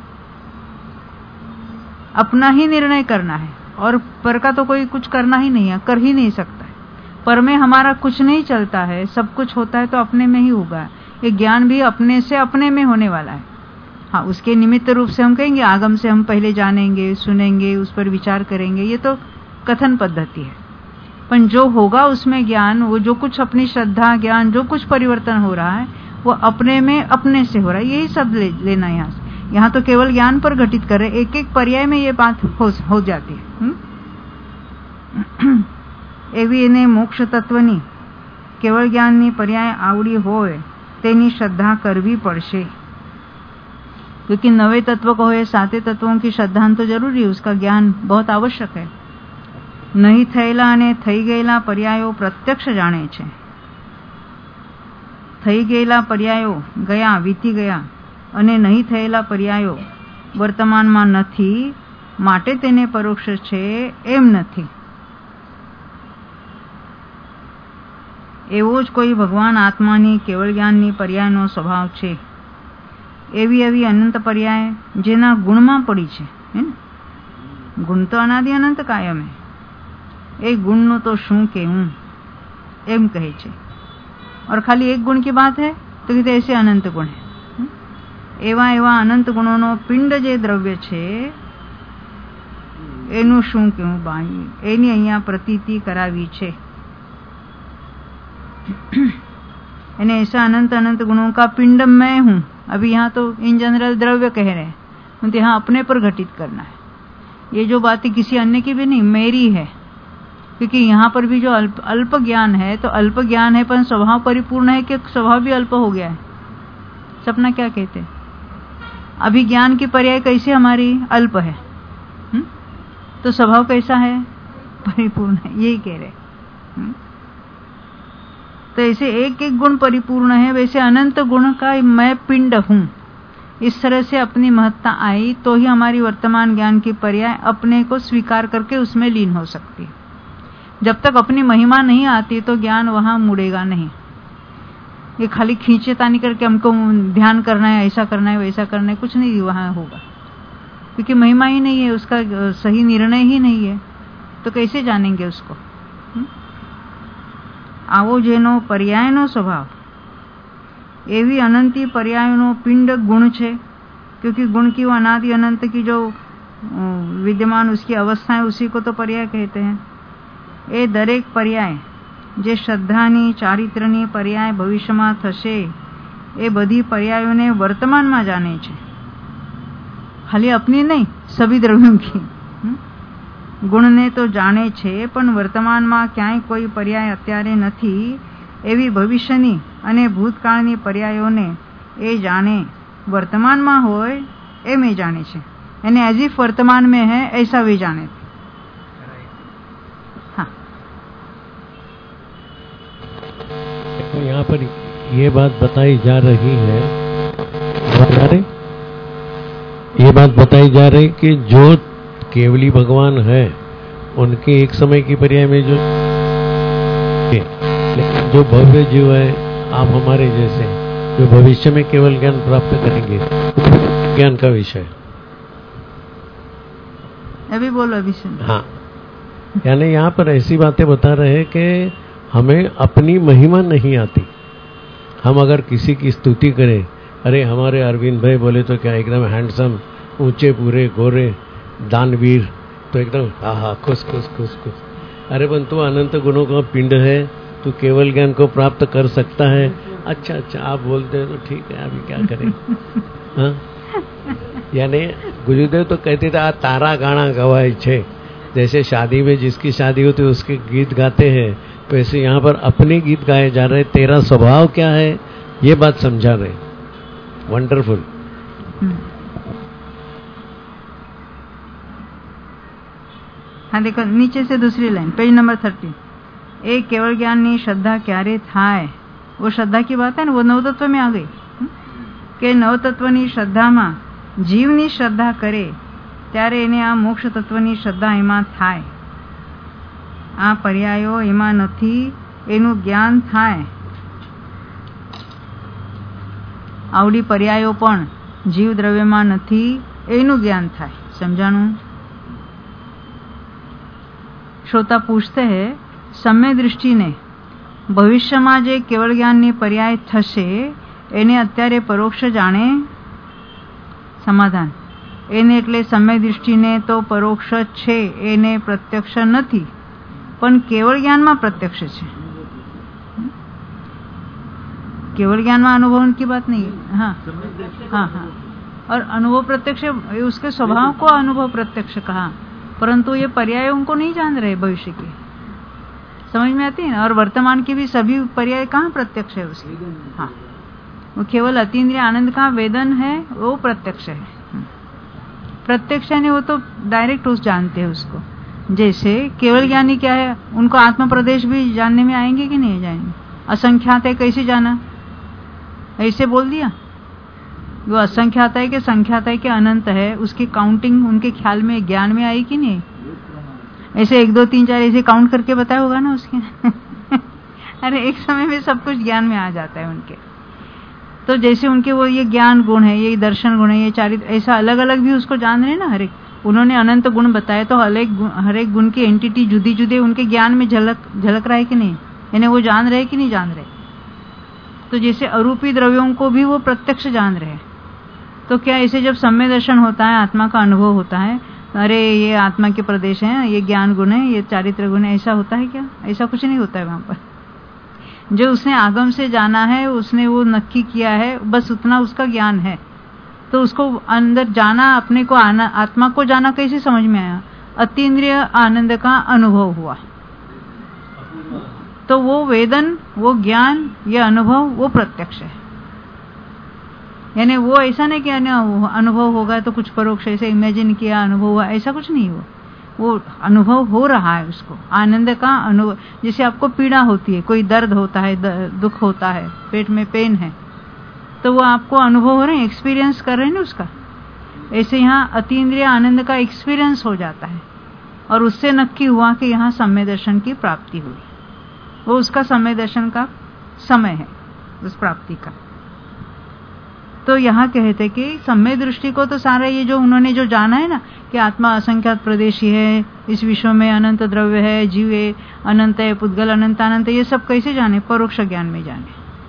अपना ही निर्णय करना है, और पर का तो कोई कुछ करना ही नहीं है, कर ही नहीं सकता है। पर में हमारा कुछ नहीं चलता है, सब कुछ होता है तो अपने में ही होगा। ये ज्ञान भी अपने से अपने में होने वाला है। हाँ, उसके निमित्त रूप से हम कहेंगे आगम से हम पहले जानेंगे, सुनेंगे, उस पर विचार करेंगे, ये तो कथन पद्धति है। पर जो होगा उसमें ज्ञान, वो जो कुछ अपनी श्रद्धा ज्ञान जो कुछ परिवर्तन हो रहा है वो अपने में अपने से हो रहा है, यही सब ले, लेना यहाँ से। यहाँ तो केवल ज्ञान पर घटित करे, एक एक पर्याय में ये बात हो, हो जाती है। एवी એને મોક્ષ તત્વની કેવળ જ્ઞાનની પર્યાય આવડી હોય તેની શ્રદ્ધા કરવી પડશે, क्योंकि नवे तत्व को है, साते तत्वों की श्रद्धा तो जरूरी है, उसका ज्ञान बहुत आवश्यक है। नहीं થયેલા અને થઈ ગયેલા પર્યાયો પ્રત્યક્ષ જાણે છે। થઈ ગયેલા પર્યાયો ગયા, વીતી ગયા, અને નહીં થયેલા પર્યાયો વર્તમાનમાં નથી, માટે તેને પરોક્ષ છે એમ નથી। એવો જ કોઈ ભગવાન આત્માની કેવળ જ્ઞાનની પર્યાયનો સ્વભાવ છે। એવી એવી અનંત પર્યાય જેના ગુણમાં પડી છે, હે ને? ગુણ તો અનાદિ અનંત કાયમ है, एक गुण नो तो शू कहूं एम कहे छे। और खाली एक गुण की बात है तो कहते ऐसे अनंत गुण है। एवा एवा अनंत गुणों नो पिंड जे द्रव्य छे एनु शू कहूं बाई, एनी अहींया प्रतीति करावी छे। यानी ऐसा अनंत अनंत गुणों का पिंड मैं हूं। अभी यहाँ तो इन जनरल द्रव्य कह रहे हैं, तो यहाँ अपने पर घटित करना है। ये जो बातें किसी अन्य की भी नहीं, मेरी है। क्योंकि यहाँ पर भी जो अल्प अल्प ज्ञान है तो अल्प ज्ञान है, पर स्वभाव परिपूर्ण है कि स्वभाव भी अल्प हो गया है। सपना क्या कहते हैं? अभी ज्ञान की पर्याय कैसी हमारी अल्प है, हुँ? तो स्वभाव कैसा है? परिपूर्ण है, यही कह रहे। हुँ? तो ऐसे एक एक गुण परिपूर्ण है, वैसे अनंत गुण का मैं पिंड हूं। इस तरह से अपनी महत्ता आई तो ही हमारी वर्तमान ज्ञान की पर्याय अपने को स्वीकार करके उसमें लीन हो सकती है। जब तक अपनी महिमा नहीं आती तो ज्ञान वहां मुड़ेगा नहीं। ये खाली खींचेतानी करके हमको ध्यान करना है, ऐसा करना है, वैसा करना है, कुछ नहीं वहां होगा, क्योंकि महिमा ही नहीं है, उसका सही निर्णय ही नहीं है, तो कैसे जानेंगे उसको? आवो जेनो पर्यायनो स्वभाव, एवी अनंती पर्यायनो पिंड गुण छे। क्योंकि गुण की वो अनादि अनंत की जो विद्यमान उसकी अवस्था है उसी को तो पर्याय कहते हैं। ए दरेक पर्याय जे श्रद्धानी चारित्रनी पर्याय भविष्यમાં થશે એ બધી पर्यायोને વર્તમાનમાં જાણે છે, ખાલી अपनी नहीं, सभी द्रव्यों की। ગુણને તો જાણે છે, પણ વર્તમાનમાં ક્યાંય કોઈ पर्याय અત્યારે નથી, એવી ભવિષ્યની અને ભૂતકાળની पर्यायोને એ જાણે વર્તમાનમાં હોય એમ એ જાણે છે, यानी एज इफ वर्तमान में है ऐसा वे जाने। हाँ,
तो यहाँ पर ये बात बताई जा रही है, ये बात बताई जा रही कि जो केवली भगवान है उनके एक समय की पर्याय में जो लेकिन जो भव्य जीव है, आप हमारे जैसे जो भविष्य में केवल ज्ञान प्राप्त करेंगे, ज्ञान का विषय।
अभी बोलो, अभी सुन।
हाँ, यानी यहाँ पर ऐसी बातें बता रहे हैं कि हमें अपनी महिमा नहीं आती। हम अगर किसी की स्तुति करें, अरे हमारे अरविंद भाई बोले तो क्या एकदम हैंडसम, ऊंचे पूरे गोरे दानवीर, तो एकदम हाँ हाँ खुश खुश खुश खुश। अरे पर तू अनंत गुणों का पिंड है, तू केवल ज्ञान को प्राप्त कर सकता है। अच्छा अच्छा आप बोलते हैं तो ठीक है, अभी क्या करें। हाँ, यानी गुरुदेव तो कहते थे आ तारा गाना गवाए छे, जैसे शादी में जिसकी शादी होती है उसके गीत गाते हैं, वैसे यहाँ पर अपने गीत गाए जा रहे। तेरा स्वभाव क्या है ये बात समझा रहे। वंडरफुल।
हाँ देखो नीचे से दूसरी लाइन, पेज नंबर थर्टी। एक केवल ज्ञान नी श्रद्धा क्यारे थाय, वो श्रद्धा की बात है ना, वो नवतत्व में आ गई। के नवतत्व नी श्रद्धा में जीव नी श्रद्धा करे ત્યારે એને આ મોક્ષ તત્વની શ્રદ્ધા એમાં થાય. આ પર્યાયો એમાં નથી એનું જ્ઞાન થાય. आवड़ी पर्यायों पण जीव द्रव्य में नहीं एनु ज्ञान थाय. समझाणु? श्रोता पूछते हैं, सम्य दृष्टि ने भविष्य में जे केवल ज्ञान ने पर्याय थशे एने अत्यारे परोक्ष जाने? समाधान, एने एटले सम्य दृष्टि ने तो परोक्ष छे, एने प्रत्यक्ष नहीं, पण केवल ज्ञान में प्रत्यक्ष छे. केवल ज्ञान में अनुभव की बात नहीं है. हाँ हाँ हाँ. और अनुभव प्रत्यक्ष, उसके स्वभाव को अनुभव प्रत्यक्ष कहा, परंतु ये पर्याय उनको नहीं जान रहे भविष्य के. समझ में आती है ना? और वर्तमान के भी सभी पर्याय कहाँ प्रत्यक्ष है उसके. हाँ, वो केवल अतीन्द्रिय आनंद का वेदन है, वो प्रत्यक्ष है. प्रत्यक्ष है, वो तो डायरेक्ट उस जानते हैं उसको. जैसे केवल ज्ञानी क्या है, उनको आत्म प्रदेश भी जानने में आएंगे कि नहीं जाएंगे? असंख्यात है, कैसे जाना? ऐसे बोल दिया. वो असंख्यात है कि संख्यात है कि अनंत है, उसकी काउंटिंग उनके ख्याल में, ज्ञान में आई कि नहीं? ऐसे एक दो तीन चार ऐसे काउंट करके बताया होगा ना उसके. अरे एक समय में सब कुछ ज्ञान में आ जाता है उनके. तो जैसे उनके वो ये ज्ञान गुण है, ये दर्शन गुण है, ये चारित्र, ऐसा अलग अलग भी उसको जान रहे ना. हर एक उन्होंने अनंत गुण बताए, तो हर एक हर एक गुण की एंटिटी जुदी जुदी उनके ज्ञान में झलक झलक रहा है कि नहीं? यानी वो जान रहे कि नहीं जान रहे? तो जैसे अरूपी द्रव्यों को भी वो प्रत्यक्ष जान रहे. तो क्या ऐसे जब सम्य दर्शन होता है, आत्मा का अनुभव होता है, अरे ये आत्मा के प्रदेश हैं, ये ज्ञान गुण है, ये चारित्र गुण है, ऐसा होता है क्या? ऐसा कुछ नहीं होता है वहां पर. जो उसने आगम से जाना है, उसने वो नक्की किया है, बस उतना उसका ज्ञान है. तो उसको अंदर जाना, अपने को आना, आत्मा को जाना कैसे समझ में आया? अतीन्द्रिय आनंद का अनुभव हुआ. तो वो वेदन, वो ज्ञान, ये अनुभव, वो प्रत्यक्ष है. यानी वो ऐसा नहीं कि अनुभव होगा तो कुछ परोक्ष, ऐसे इमेजिन किया अनुभव हुआ, ऐसा कुछ नहीं हुआ. वो अनुभव हो रहा है उसको, आनंद का अनुभव. जैसे आपको पीड़ा होती है, कोई दर्द होता है, दुख होता है, पेट में पेन है, तो वो आपको अनुभव हो रहे हैं, एक्सपीरियंस कर रहे हैं ना उसका. ऐसे यहाँ अतीन्द्रिय आनंद का एक्सपीरियंस हो जाता है, और उससे नक्की हुआ कि यहाँ सम्य दर्शन की प्राप्ति हुई. वो उसका सम्य दर्शन का समय है, उस प्राप्ति का. तो यहाँ कहते कि सम्य दृष्टि को तो सारा ये जो उन्होंने जो जाना है ना, कि आत्मा असंख्यात प्रदेशी है, इस विश्व में अनंत द्रव्य है, जीव है, अनंत है, पुद्गल अनंत अनंत, ये सब कैसे जाने? परोक्ष ज्ञान में जाने.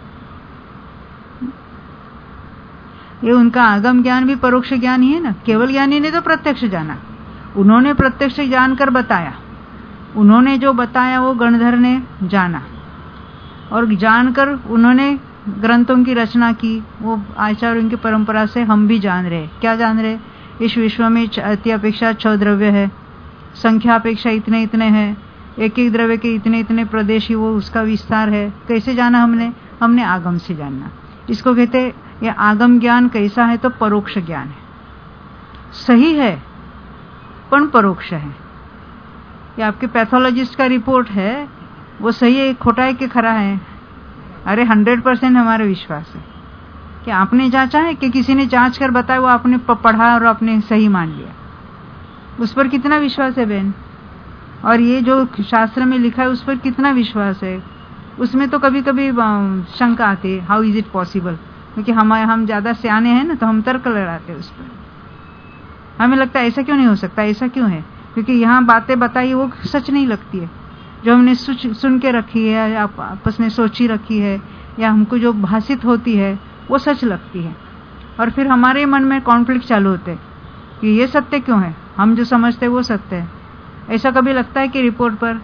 ये उनका आगम ज्ञान भी परोक्ष ज्ञान ही है ना. केवल ज्ञानी ने तो प्रत्यक्ष जाना, उन्होंने प्रत्यक्ष जानकर बताया. उन्होंने जो बताया वो गणधर ने जाना, और जानकर उन्होंने ग्रंथों की रचना की. वो आचार्यों की परंपरा से हम भी जान रहे. क्या जान रहे? इस विश्व में अति अपेक्षा छह द्रव्य है, संख्या अपेक्षा इतने इतने हैं, एक एक द्रव्य के इतने इतने प्रदेश ही वो उसका विस्तार है. कैसे जाना हमने? हमने आगम से जानना. इसको कहते ये आगम ज्ञान कैसा है? तो परोक्ष ज्ञान है. सही है पण परोक्ष है. ये आपके पैथोलॉजिस्ट का रिपोर्ट है, वो सही है, खोटा है कि खरा है? अरे हंड्रेड परसेंट हमारा विश्वास है कि आपने जांचा है कि किसी ने जांच कर बताया, वो आपने पढ़ा और आपने सही मान लिया. उस पर कितना विश्वास है बहन? और ये जो शास्त्र में लिखा है उस पर कितना विश्वास है? उसमें तो कभी कभी शंका आती है, हाउ इज इट पॉसिबल? क्योंकि हम हम ज्यादा सियाने हैं ना, तो हम तर्क लड़ाते हैं उस पर. हमें लगता है ऐसा क्यों नहीं हो सकता, ऐसा क्यों है? क्योंकि यहाँ बातें बताई वो सच नहीं लगती है. जो हमने सुन के रखी है, या आपस में सोची रखी है, या हमको जो भाषित होती है वो सच लगती है. और फिर हमारे मन में कॉन्फ्लिक्ट चालू होते हैं कि ये सत्य क्यों है, हम जो समझते हैं वो सत्य है. ऐसा कभी लगता है कि रिपोर्ट पर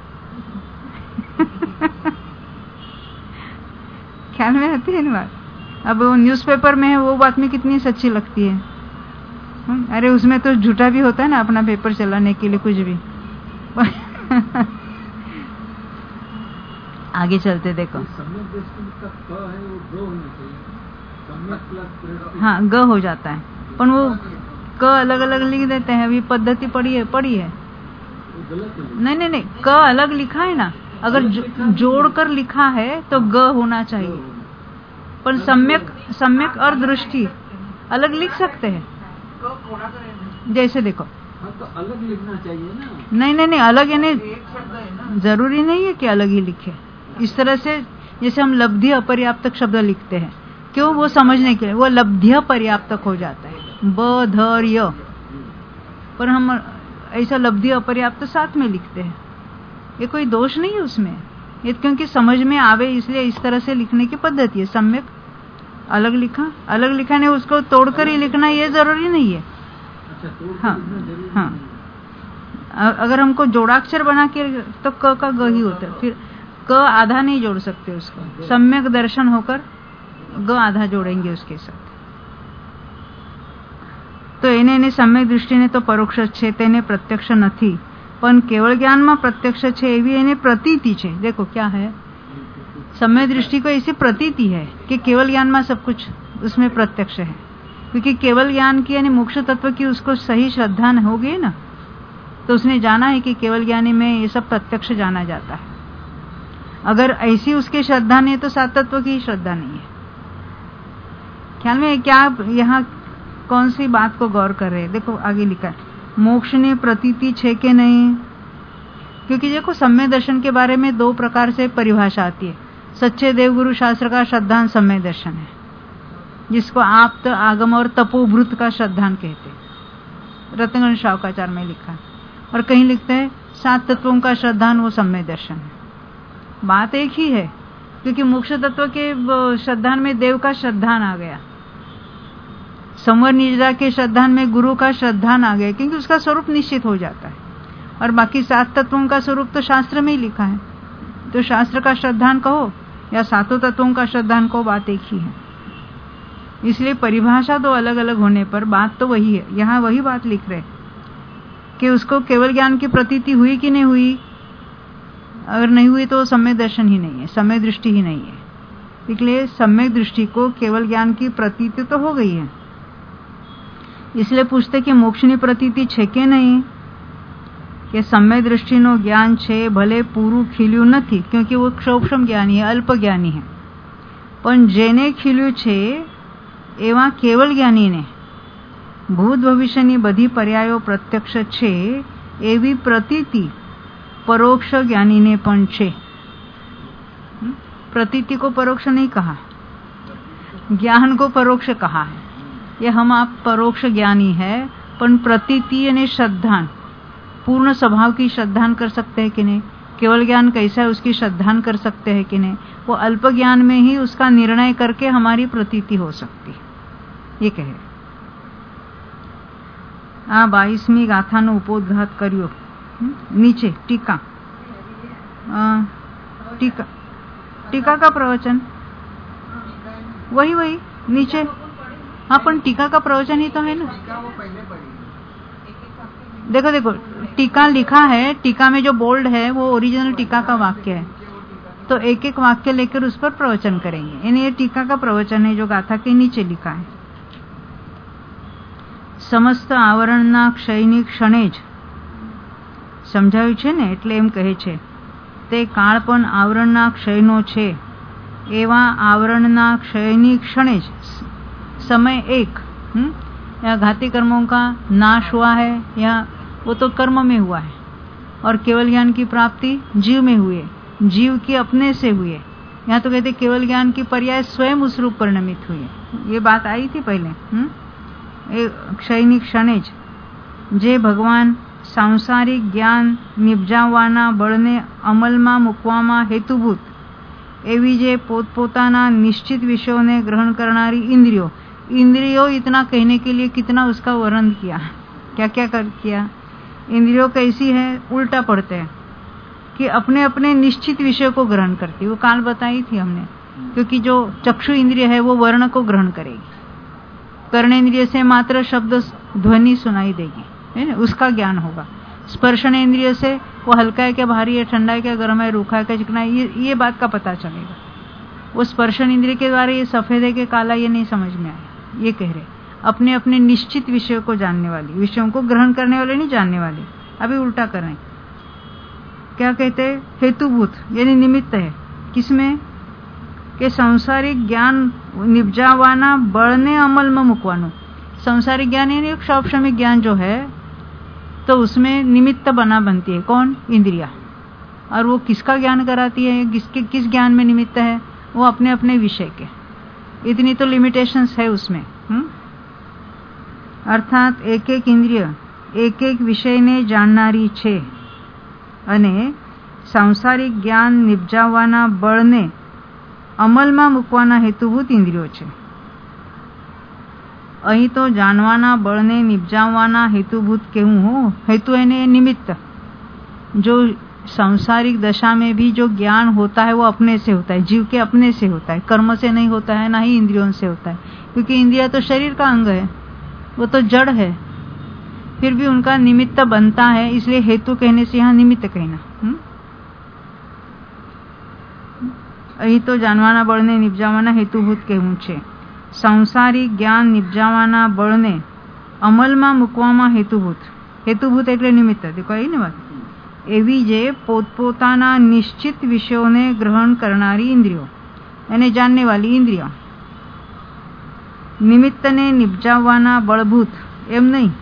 ख्याल में आती है ना बात? अब वो न्यूज़पेपर में है, वो बात में कितनी सच्ची लगती है. अरे उसमें तो झूठा भी होता है ना, अपना पेपर चलाने के लिए कुछ भी. आगे चलते देखो. हाँ, ग हो जाता है, पर वो क अलग अलग लिख देते हैं. अभी पद्धति पढ़ी है पढ़ी है नहीं नहीं नहीं, क अलग लिखा है ना. अगर जो, जोड़कर लिखा है तो ग होना चाहिए, पर सम्यक सम्यक और दृष्टि अलग लिख सकते हैं. जैसे देखो
तो अलग लिखना चाहिए ना।
नहीं नहीं नहीं अलग यानी जरूरी नहीं है कि अलग ही लिखे। इस तरह से जैसे हम लब्धि अपर्याप्तक शब्द लिखते हैं, क्यों? वो समझने के लिए, वो लब्ध्य पर्याप्तक हो जाता है ब ध य, पर हम ऐसा लब्धि अपर्याप्त साथ में लिखते हैं। ये कोई दोष नहीं है उसमें, ये क्योंकि समझ में आवे इसलिए इस तरह से लिखने की पद्धति है। सम्यक अलग लिखा, अलग लिखा नहीं, उसको तोड़कर ही लिखना ये जरूरी नहीं है। हाँ हाँ, अगर हमको जोड़ाक्षर बना के तो क का ग ही होता है, फिर क आधा नहीं जोड़ सकते उसको। सम्यक दर्शन होकर ग आधा जोड़ेंगे उसके साथ। तो એને એને સમ્યક દૃષ્ટિને તો પરોક્ષ છે, તેને પ્રત્યક્ષ નથી, પણ કેવળ જ્ઞાનમાં પ્રત્યક્ષ છે એવી એને પ્રતીતિ છે। देखो क्या है, सम्यक दृष्टि को ऐसी प्रतीति है कि केवल ज्ञान में सब कुछ उसमें प्रत्यक्ष है, क्योंकि केवल ज्ञान की यानी मोक्ष तत्व की उसको सही श्रद्धा हो गई ना, तो उसने जाना है कि केवल ज्ञानी में ये सब प्रत्यक्ष जाना जाता है। अगर ऐसी उसकी श्रद्धा नहीं तो सात तत्व की श्रद्धा नहीं है। ख्याल में क्या? यहाँ कौन सी बात को गौर कर रहे हैं? देखो आगे लिखा है, मोक्ष ने प्रतीति छे के नहीं, क्योंकि देखो सम्यक दर्शन के बारे में दो प्रकार से परिभाषा आती है। सच्चे देवगुरु शास्त्र का श्रद्धान सम्यक दर्शन है, जिसको आप्त आगम और तपोभृत का श्रद्धान कहते हैं। रत्नगण शावकाचार में लिखा है, और कहीं लिखते हैं सात तत्वों का श्रद्धान वो सम्यक दर्शन है। बात एक ही है, क्योंकि मोक्ष तत्व के श्रद्धान में देव का श्रद्धान आ गया, संवर निजरा के श्रद्धान में गुरु का श्रद्धान आ गया, क्योंकि उसका स्वरूप निश्चित हो जाता है। और बाकी सात तत्वों का स्वरूप तो शास्त्र में ही लिखा है, तो शास्त्र का श्रद्धान कहो या सातों तत्वों का श्रद्धान कहो, बात एक ही है। इसलिए परिभाषा तो अलग अलग होने पर बात तो वही है। यहाँ वही बात लिख रहे कि उसको केवल ज्ञान की प्रतीति हुई कि नहीं हुई। अगर नहीं हुई तो सम्यक दर्शन ही नहीं है, सम्यक दृष्टि ही नहीं है। इसलिए सम्यक दृष्टि को केवल ज्ञान की प्रतीति तो हो गई है। इसलिए पूछते कि मोक्षनी प्रतीति छे के नहीं, कि सम्यक दृष्टिनो ज्ञान छे, भले पूરું खिल्યું નથી, क्योंकि वो क्षोभम ज्ञानी है, अल्प ज्ञानी है, पण जेने खिल्યું छे एवा केवल ज्ञानी ने भूत भविष्यनी बधी पर्यायो प्रत्यक्ष छे एवी प्रतीति परोक्ष ज्ञानी ने पण छे। प्रतीति को परोक्ष नहीं कहा, ज्ञान को परोक्ष कहा है। ये हम आप परोक्ष ज्ञानी है, पण प्रतीति यानी श्रद्धान, पूर्ण स्वभाव की श्रद्धान कर सकते हैं कि नहीं, केवल ज्ञान कैसा है उसकी श्रद्धान कर सकते हैं कि नहीं, वो अल्प ज्ञान में ही उसका निर्णय करके हमारी प्रतीति हो सकती है, ये कहे। आ बाईसवीं गाथानो उपोद्घात कर्यो। नीचे टीका, आ, टीका टीका का प्रवचन वही वही नीचे। हाँ, पण टीका का प्रवचन ही तो है ना। देखो देखो टीका लिखा है, टीका में जो बोल्ड है वो ओरिजिनल टीका का वाक्य है, तो एक एक वाक्य लेकर उस पर प्रवचन करेंगे। यानी ये टीका का प्रवचन है जो गाथा के नीचे लिखा है। समस्त आवरणना क्षयनी क्षणे ज समझाव्યું છે ને, એટલે એમ કહે છે તે કાળ પણ આવરણના ક્ષયનો છે, એવા आवरणना क्षयनी क्षणे ज समय एक। या घाती कर्मों का नाश हुआ है, या वो तो कर्म में हुआ है, और केवल ज्ञान की प्राप्ति जीव में हुई है, जीव की अपने से हुई है। यहाँ तो कहते केवल ज्ञान की पर्याय स्वयं उस रूप परिणमित हुई है। ये बात आई थी पहले। हम्म क्षयनी क्षणे ज जे भगवान सांसारिक ज्ञान निपजाववाना बळने अमलमां मूकवामां हेतुभूत एवी जे पोतपोताना निश्चित विषयों ने ग्रहण करनारी इंद्रियों, इंद्रियों इतना कहने के लिए कितना उसका वर्णन किया, क्या क्या कर किया। इंद्रियों कैसी है, उल्टा पढ़ते हैं कि अपने अपने निश्चित विषय को ग्रहण करती, वो काल बताई थी हमने। क्योंकि जो चक्षु इंद्रिय है वो वर्ण को ग्रहण करेगी, कर्णेंद्रिय से मात्र शब्द ध्वनि सुनाई देगी, है ना, उसका ज्ञान होगा। स्पर्शन इंद्रिय से वो हल्का है क्या भारी है, ठंडा है क्या गर्म है, रूखा है क्या चिकना है, ये ये बात का पता चलेगा। वो स्पर्शन इंद्रिय के द्वारा ये सफेद है कि काला ये नहीं समझ में आया। ये कह रहे अपने अपने निश्चित विषयों को जानने वाली, विषयों को ग्रहण करने वाले नहीं जानने वाले। अभी उल्टा कर रहे, क्या कहते हैं, हेतुभूत यानी निमित्त है किसमें, के सांसारिक ज्ञान निपजावाना बळने अमलमां मूकवानुं। संसारिक ज्ञान यानी क्षौक्षमिक ज्ञान जो है, तो उसमें निमित्त बना बनती है कौन? इंद्रिया। और वो किसका ज्ञान कराती है? किसके किस ज्ञान में निमित्त है? वो अपने अपने विषय के। इतनी तो लिमिटेशंस है उसमें। हुँ? अर्थात एक एक इंद्रिय एक एक વિષયને જાણનારી છે અને સાંસારિક જ્ઞાન નિપજાવવાના બળને અમલમાં મૂકવાના હેતુભૂત ઇન્દ્રિયો છે। અહીં તો જાણવાના બળને નિપજાવવાના હેતુભૂત કેવું हो? हेतु यानी निमित्त। जो सांसारिक दशा में भी जो ज्ञान होता है वो अपने से होता है, जीव के अपने से होता है, कर्म से नहीं होता है, ना ही इंद्रियों से होता है, क्योंकि इंद्रिया तो शरीर का अंग है, वो तो जड़ है। फिर भी उनका निमित्त बनता है, इसलिए हेतु कहने से यहाँ निमित्त कहना। અહીં તો જાણવાના બળને નિપજાવવાના હેતુભૂત કહેવું છે। सांसारिक જ્ઞાન નિપજાવવાના બળને અમલમાં મૂકવામાં હેતુભૂત। હેતુભૂત એટલે નિમિત્ત, દેખો એ ને વાત। એવી જે પોતપોતાના નિશ્ચિત વિષયોને ગ્રહણ કરનારી ઇન્દ્રિયો એને જાણને વાલી ઇન્દ્રિયો, નિમિત્તને નિપજાવવાના બળભૂત એમ નહીં,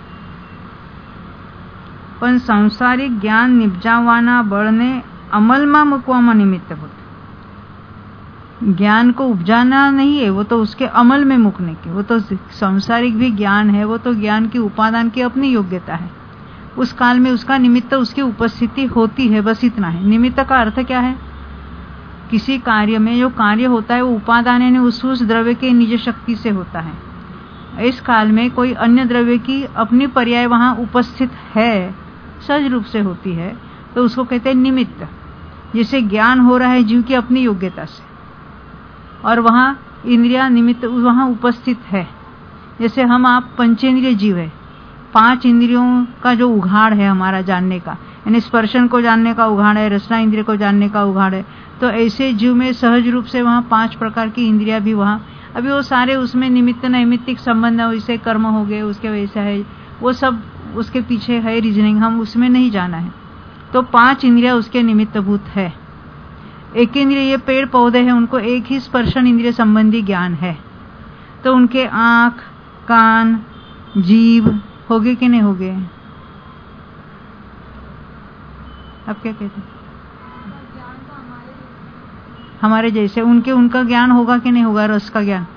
પણ सांसारिक જ્ઞાન નિપજાવવાના બળને અમલમાં મૂકવામાં નિમિત્તભૂત। ज्ञान को उपजाना नहीं है, वो तो उसके अमल में मुकने के। वो तो सांसारिक भी ज्ञान है, वो तो ज्ञान की उपादान की अपनी योग्यता है। उस काल में उसका निमित्त उसकी उपस्थिति होती है, बस इतना है। निमित्त का अर्थ क्या है? किसी कार्य में जो कार्य होता है वो उपादान यानी उस उस द्रव्य के निज शक्ति से होता है। इस काल में कोई अन्य द्रव्य की अपनी पर्याय वहां उपस्थित है, सहज रूप से होती है, तो उसको कहते हैं निमित्त। जिसे ज्ञान हो रहा है जीव की अपनी योग्यता से, और वहां इंद्रिया निमित्त वहां उपस्थित है। जैसे हम आप पंचेंद्रिय जीव है, पांच इंद्रियों का जो उघाड़ है हमारा जानने का, यानी स्पर्शन को जानने का उघाड़ है, रसना इंद्रिय को जानने का उघाड़ है, तो ऐसे जीव में सहज रूप से वहां पांच प्रकार की इंद्रिया भी वहां, अभी वो सारे उसमें निमित्त नैमित्तिक संबंध है, वैसे कर्म हो गए उसके वैसा है, वो सब उसके पीछे है रीजनिंग, हम उसमें नहीं जाना है। तो पांच इंद्रिया उसके निमित्तभूत है। एक इंद्रिय ये पेड़ पौधे हैं, उनको एक ही स्पर्शन इंद्रिय संबंधी ज्ञान है, तो उनके आंख, कान, जीभ होगे कि नहीं होगे? अब क्या कहते हैं? हमारे जैसे उनके उनका ज्ञान होगा कि नहीं होगा? रस का ज्ञान।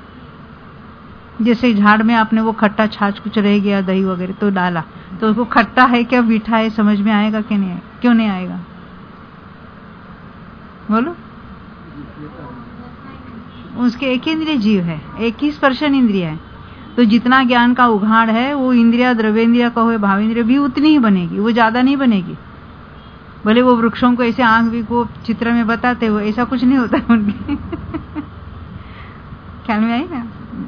जैसे झाड़ में आपने वो खट्टा छाछ कुछ रह गया, दही वगैरह तो डाला, तो वो खट्टा है क्या मीठा है समझ में आएगा कि नहीं? क्यों नहीं आएगा? बोलो। उसके एक इंद्रिय जीव है, एक ही स्पर्शन इंद्रिय है, तो जितना ज्ञान का उघाड़ है वो इंद्रिया द्रव्येंद्रिया का हो, भावेंद्रिय भी उतनी ही बनेगी, वो ज्यादा नहीं बनेगी। भले वो वृक्षों को ऐसे आंख भी को चित्र में बताते हो, ऐसा कुछ नहीं होता उनके। ख्याल में आई ना?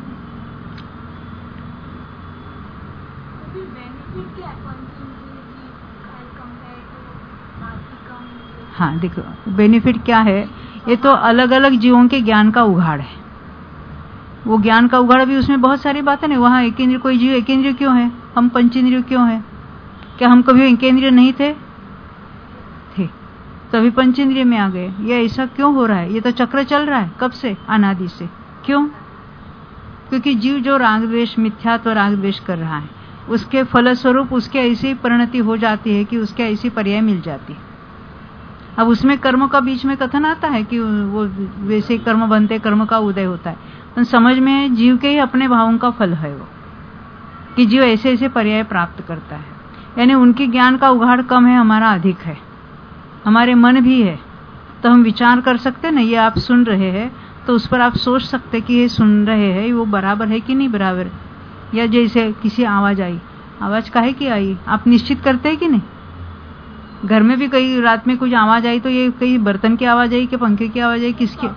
हाँ देखो, बेनिफिट क्या है? ये तो अलग अलग जीवों के ज्ञान का उघाड़ है। वो ज्ञान का उघाड़ भी उसमें बहुत सारी बातें नहीं। वहां एक इंद्रिय, कोई जीव एक इंद्रिय क्यों है? हम पंचेंद्रिय क्यों है? क्या हम कभी एक इंद्रिय नहीं थे? थे, तभी पंचेंद्रिय में आ गए। ये ऐसा क्यों हो रहा है? ये तो चक्र चल रहा है कब से? अनादि से। क्यों? क्योंकि जीव जो राग द्वेष, मिथ्यात्व राग द्वेष कर रहा है, उसके फलस्वरूप उसके ऐसी परिणति हो जाती है कि उसके ऐसी पर्याय मिल जाती है। अब उसमें कर्म का बीच में कथन आता है कि वो वैसे कर्म बनते, कर्म का उदय होता है, तो समझ में जीव के ही अपने भावों का फल है वो, कि जीव ऐसे ऐसे पर्याय प्राप्त करता है। यानी उनके ज्ञान का उघाड़ कम है, हमारा अधिक है। हमारे मन भी है, तो हम विचार कर सकते ना, ये आप सुन रहे हैं तो उस पर आप सोच सकते कि ये सुन रहे हैं वो बराबर है कि नहीं बराबर। या जैसे किसी आवाज आई, आवाज काहे की आई आप निश्चित करते हैं कि नहीं? घर में भी कई रात में कुछ आवाज आई तो ये कई बर्तन की आवाज आई कि पंखे की आवाज आई, किसकी?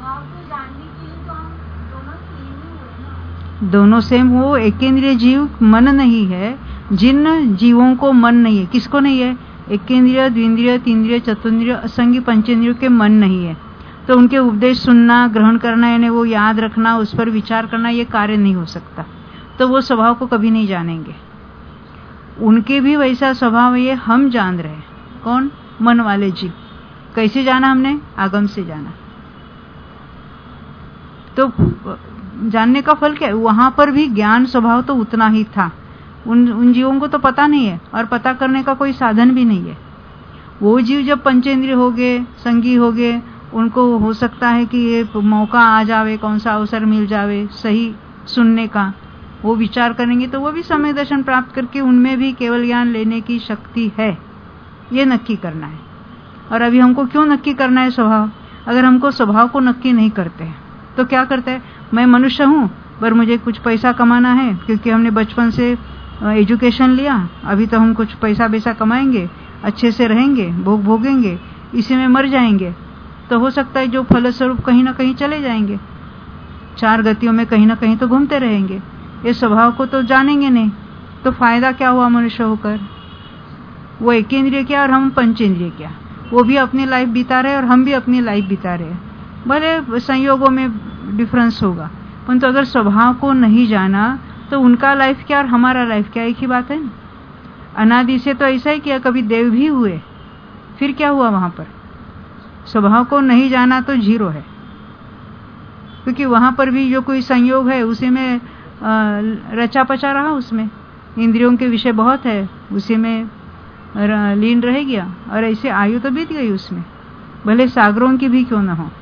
दोनों सेम। वो एक इंद्रिय जीव मन नहीं है, जिन जीवों को मन नहीं है, किसको नहीं है? एक इंद्रिय, द्विंद्रिय, तीन्द्रिय, चतुर्न्द्रिय, असंगी पंचेंद्रियों के मन नहीं है, तो उनके उपदेश सुनना, ग्रहण करना, यानी वो याद रखना, उस पर विचार करना, ये कार्य नहीं हो सकता। तो वो स्वभाव को कभी नहीं जानेंगे। उनके भी वैसा स्वभाव है, ये हम जान रहे हैं। कौन? मन वाले जीव। कैसे जाना हमने? आगम से जाना। तो जानने का फल क्या है? वहां पर भी ज्ञान स्वभाव तो उतना ही था। उन उन जीवों को तो पता नहीं है और पता करने का कोई साधन भी नहीं है। वो जीव जब पंचेंद्रिय हो गए, संगी हो गए, उनको हो सकता है कि ये मौका आ जावे, कौन सा अवसर मिल जावे सही सुनने का, वो विचार करेंगे तो वो भी समय दर्शन प्राप्त करके उनमें भी केवल ज्ञान लेने की शक्ति है, ये नक्की करना है। और अभी हमको क्यों नक्की करना है स्वभाव? अगर हमको स्वभाव को नक्की नहीं करते हैं तो क्या करते हैं? मैं मनुष्य हूँ पर मुझे कुछ पैसा कमाना है, क्योंकि हमने बचपन से एजुकेशन लिया, अभी तो हम कुछ पैसा वैसा कमाएंगे, अच्छे से रहेंगे, भोग भोगेंगे, इसी में मर जाएंगे। तो हो सकता है जो फलस्वरूप कहीं ना कहीं चले जाएंगे, चार गतियों में कहीं ना कहीं तो घूमते रहेंगे। ये स्वभाव को तो जानेंगे नहीं, तो फायदा क्या हुआ मनुष्य होकर? वो एकेंद्रिय क्या और हम पंचेंद्रिय क्या? वो भी अपनी लाइफ बिता रहे और हम भी अपनी लाइफ बिता रहे। भले संयोगों में डिफरेंस होगा, परंतु अगर स्वभाव को नहीं जाना तो उनका लाइफ क्या और हमारा लाइफ क्या एक ही बात है ना। अनादि से तो ऐसा ही किया, कभी देव भी हुए, फिर क्या हुआ वहां पर? स्वभाव को नहीं जाना तो जीरो है, क्योंकि वहां पर भी जो कोई संयोग है उसी में रचा पचा रहा, उसमें इंद्रियों के विषय बहुत है, उसी में लीन रह गया और ऐसे आयु तो बीत गई उसमें, भले सागरों की भी क्यों न हो।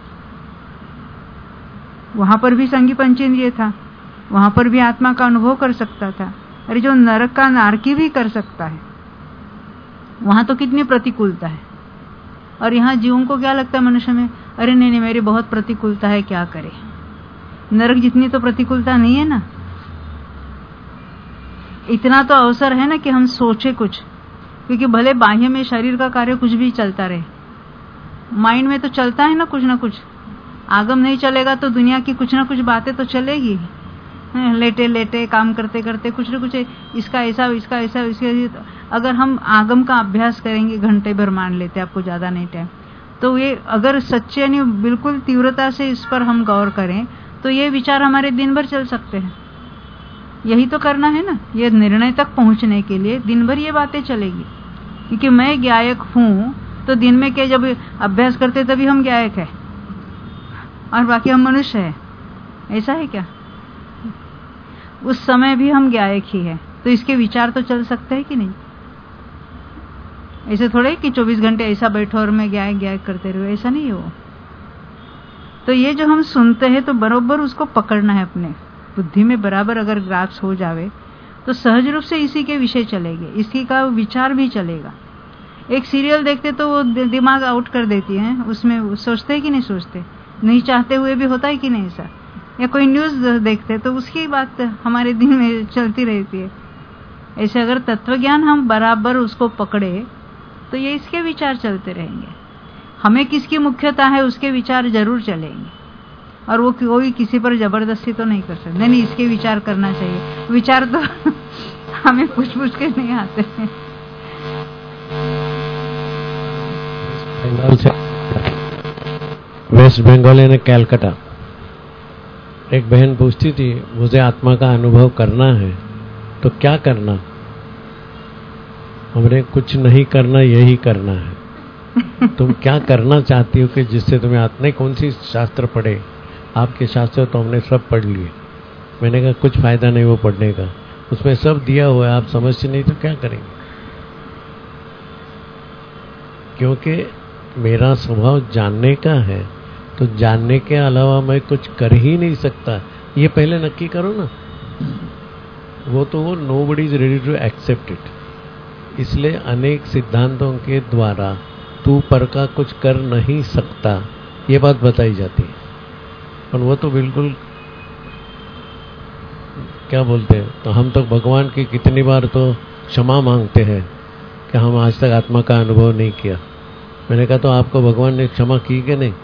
वहां पर भी संगी पंचेंद्रिय था, वहां पर भी आत्मा का अनुभव कर सकता था। अरे जो नरक का नारकी भी कर सकता है, वहां तो कितनी प्रतिकूलता है। और यहाँ जीवों को क्या लगता है मनुष्य में? अरे नहीं नहीं मेरी बहुत प्रतिकूलता है, क्या करे? नरक जितनी तो प्रतिकूलता नहीं है ना। इतना तो अवसर है ना कि हम सोचे कुछ, क्योंकि भले बाह्य में शरीर का कार्य कुछ भी चलता रहे, माइंड में तो चलता है ना कुछ ना कुछ। आगम नहीं चलेगा तो दुनिया की कुछ ना कुछ बातें तो चलेगी। लेटे लेटे काम करते करते कुछ ना कुछ, इसका ऐसा इसका ऐसा इसका। अगर हम आगम का अभ्यास करेंगे घंटे भर, मान लेते आपको ज्यादा नहीं टाइम, तो ये अगर सच्चे नहीं बिल्कुल तीव्रता से इस पर हम गौर करें तो ये विचार हमारे दिन भर चल सकते हैं। यही तो करना है ना, ये निर्णय तक पहुंचने के लिए दिन भर ये बातें चलेगी। क्योंकि मैं गायक हूं तो दिन में के जब अभ्यास करते तभी हम गायक है और बाकी हम मनुष्य है, ऐसा है क्या? उस समय भी हम गायक ही है, तो इसके विचार तो चल सकते हैं कि नहीं? ऐसे थोड़े कि चौबीस घंटे ऐसा बैठो और मैं गायक गायक करते रहो, ऐसा नहीं हो। तो ये जो हम सुनते हैं तो बरोबर उसको पकड़ना है अपने बुद्धि में, बराबर अगर ग्रास हो जावे तो सहज रूप से इसी के विषय चलेंगे, इसी का विचार भी चलेगा। एक सीरियल देखते तो वो दिमाग आउट कर देती है, उसमें सोचते है कि नहीं सोचते, नहीं चाहते हुए भी होता है कि नहीं ऐसा। या कोई न्यूज देखते तो उसकी बात हमारे दिन में चलती रहती है। ऐसे अगर तत्व ज्ञान हम बराबर उसको पकड़े तो ये इसके विचार चलते रहेंगे। हमें किसकी मुख्यता है उसके विचार जरूर चलेंगे, और वो कोई किसी पर जबरदस्ती तो नहीं कर सकते, नहीं नहीं इसके विचार करना चाहिए। विचार तो हमें पूछ पूछ के नहीं आते हैं।
बंगाल से, वेस्ट बंगाल यानी कैलकाटा, एक बहन पूछती थी मुझे आत्मा का अनुभव करना है तो क्या करना? हमने कुछ नहीं करना, यही करना है। तुम क्या करना चाहती हो कि जिससे तुम्हें आत्मा, कौन सी शास्त्र पढ़े? आपके शास्त्र तो हमने सब पढ़ लिए। मैंने कहा कुछ फायदा नहीं वो पढ़ने का, उसमें सब दिया हुआ है, आप समझते नहीं तो क्या करेंगे? क्योंकि मेरा स्वभाव जानने का है, तो जानने के अलावा मैं कुछ कर ही नहीं सकता, ये पहले नक्की करो ना। वो तो वो nobody is ready to accept it. इसलिए अनेक सिद्धांतों के द्वारा तू पर का कुछ कर नहीं सकता, ये बात बताई जाती है। और वो तो बिल्कुल क्या बोलते हैं, तो हम तो भगवान की कितनी बार तो क्षमा मांगते हैं कि हम आज तक आत्मा का अनुभव नहीं किया। मैंने कहा तो आपको भगवान ने क्षमा की कि नहीं?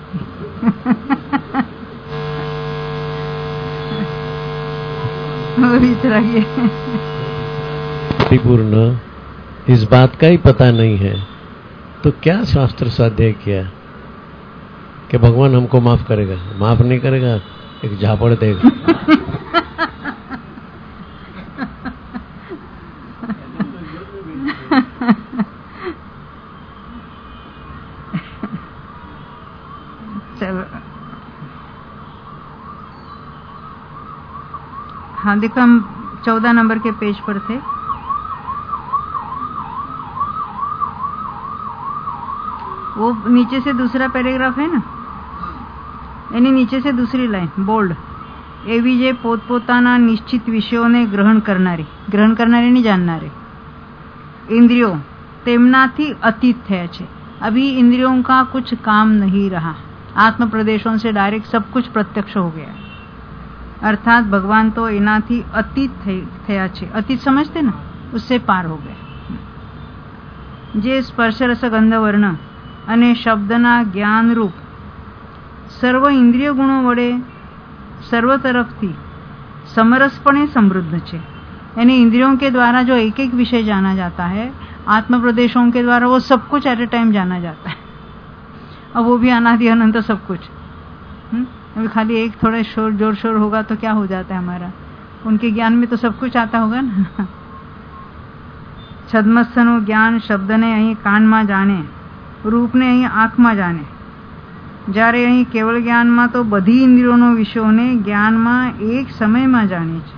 परिपूर्ण इस बात का ही पता नहीं है तो क्या शास्त्र स्वाध्याय किया कि भगवान हमको माफ करेगा? माफ नहीं करेगा, एक झापड़ देगा।
हाँ देखो, हम चौदह नंबर के पेज पर थे। वो नीचे से दूसरा पैराग्राफ है ना, यानी नीचे से दूसरी लाइन बोल्ड, એવી જે પોતપોતાના નિશ્ચિત વિષયોને ગ્રહણ કરનારી, ગ્રહણ કરનારી નહીં જાણનારી इंद्रियों तेमनाथी अतीत થયા છે। अभी इंद्रियों का कुछ काम नहीं रहा, आत्म प्रदेशों से डायरेक्ट सब कुछ प्रत्यक्ष हो गया, अर्थात भगवान तो एनाथी अतीत થયા છે। अतीत समझते ना, उससे पार हो गए। જે સ્પર્શ રસ ગંધ વર્ણ અને શબ્દના જ્ઞાન રૂપ સર્વ ઇન્દ્રિય ગુણો વડે सर्व तरफ थी समरसपणे समृद्ध छे। यानी इंद्रियों के द्वारा जो एक एक विषय जाना जाता है, आत्म प्रदेशों के द्वारा वो सब कुछ एट ए टाइम जाना जाता है। अब वो भी अनादि अनंत सब कुछ। अभी खाली एक थोड़ा शोर जोर शोर होगा तो क्या हो जाता है हमारा, उनके ज्ञान में तो सब कुछ आता होगा ना। छद्मस्तनु ज्ञान शब्द ने अहीं कान में जाने, रूप ने अहीं आंख में जाने, જ્યારે અહીં કેવળ જ્ઞાનમાં તો બધી ઇન્દ્રિયોનો વિષયોને જ્ઞાનમાં एक समय में जाने છે।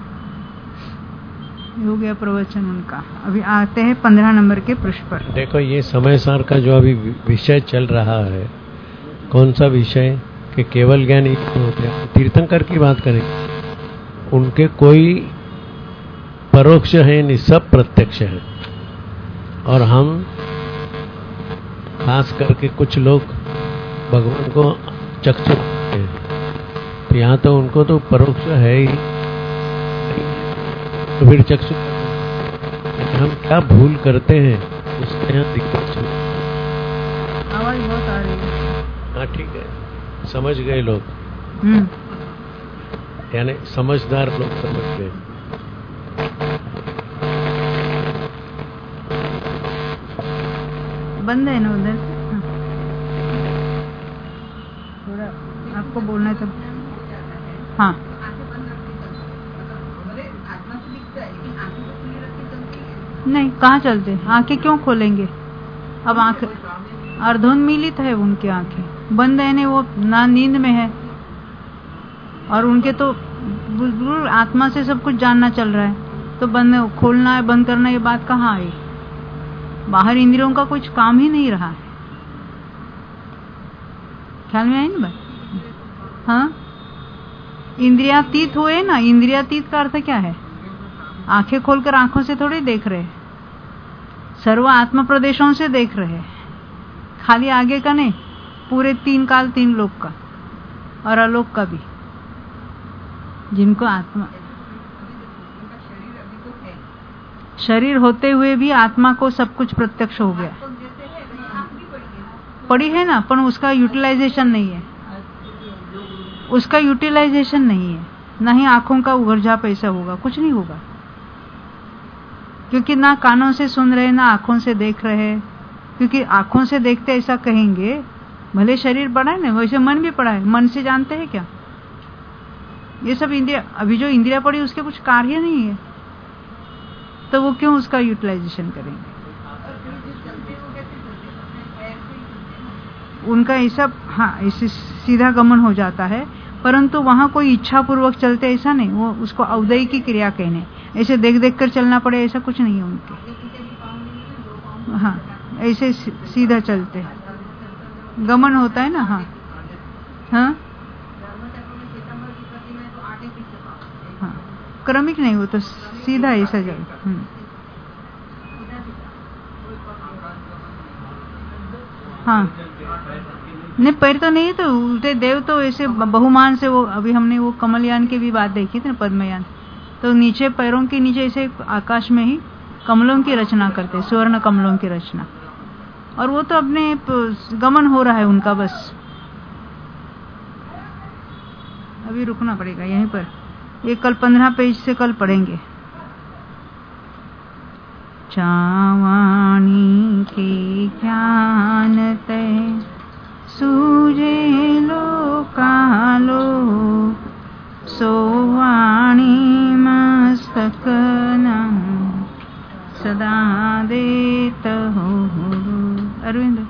हो गया प्रवचन उनका। अभी आते हैं पंद्रह नंबर के पृष्ठ पर।
देखो ये समय सार का जो अभी विषय चल रहा है, कौन सा विषय कि केवल ज्ञान होते हैं। तीर्थंकर की बात करें, उनके कोई परोक्ष है नहीं, सब प्रत्यक्ष है। और हम खास करके कुछ लोग भगवान को चक्षु हैं, तो यहाँ तो उनको तो परोक्ष है ही, तो फिर चक्षु हम क्या भूल करते हैं उसके यहाँ दिक्कत।
आवाज बहुत आ रही है।
हाँ ठीक है, समझ गए लोग, यानी समझदार लोग समझ गए।
बंद है ना उधर, आपको बोलना है तब। हाँ नहीं, कहाँ चलते, आंखें क्यों खोलेंगे। अब आंख अर्धोन्मीलित है, उनकी आंखें बंद है, ने वो ना नींद में है, और उनके तो बिल्कुल आत्मा से सब कुछ जानना चल रहा है, तो बंद खोलना है बंद करना, ये बात कहाँ आई। बाहर इंद्रियों का कुछ काम ही नहीं रहा है। ख्याल में आई ना बात। हाँ, इंद्रियातीत हुए ना। इंद्रियातीत का अर्थ क्या है, आंखें खोलकर आंखों से थोड़ी देख रहे, सर्व आत्म प्रदेशों से देख रहे, खाली आगे का नहीं, पूरे तीन काल तीन लोक का और अलोक का भी, जिनको आत्मा शरीर होते हुए भी आत्मा को सब कुछ प्रत्यक्ष हो गया। पड़ी है ना, पर उसका यूटिलाइजेशन नहीं है, उसका यूटिलाइजेशन नहीं है, ना ही आंखों का उघरझा पैसा होगा, कुछ नहीं होगा, क्योंकि ना कानों से सुन रहे ना आंखों से देख रहे। क्योंकि आंखों से देखते ऐसा कहेंगे, भले शरीर पड़ा है ना, वैसे मन भी पड़ा है, मन से जानते हैं क्या ये सब इंद्रिया। अभी जो इंद्रिया पड़ी उसके कुछ कार्य नहीं है, तो वो क्यों उसका यूटिलाइजेशन करेंगे। उनका ऐसा, हाँ ऐसे सीधा गमन हो जाता है, परंतु वहां कोई इच्छा पूर्वक चलते ऐसा नहीं, वो उसको अवदयी की क्रिया कहने, ऐसे देख देख कर चलना पड़े ऐसा कुछ नहीं है उनके। हाँ ऐसे सीधा चलते, गमन होता है ना। हाँ हाँ हाँ, क्रमिक नहीं, वो तो सीधा ऐसा चल। हाँ नहीं, पैर तो नहीं, तो उल्टे देव तो ऐसे बहुमान से, वो अभी हमने वो कमलयान की भी बात देखी थी ना, पद्मयान, तो नीचे पैरों के नीचे ऐसे आकाश में ही कमलों की रचना करते, स्वर्ण कमलों की रचना, और वो तो अपने गमन हो रहा है उनका बस। अभी रुकना पड़ेगा यहीं पर, ये कल पंद्रह पेज से कल पढ़ेंगे। चावाणी के ज्ञान तय सूजे लो कालो, सोवाणी मस्तक सदा देत हो। अरविंद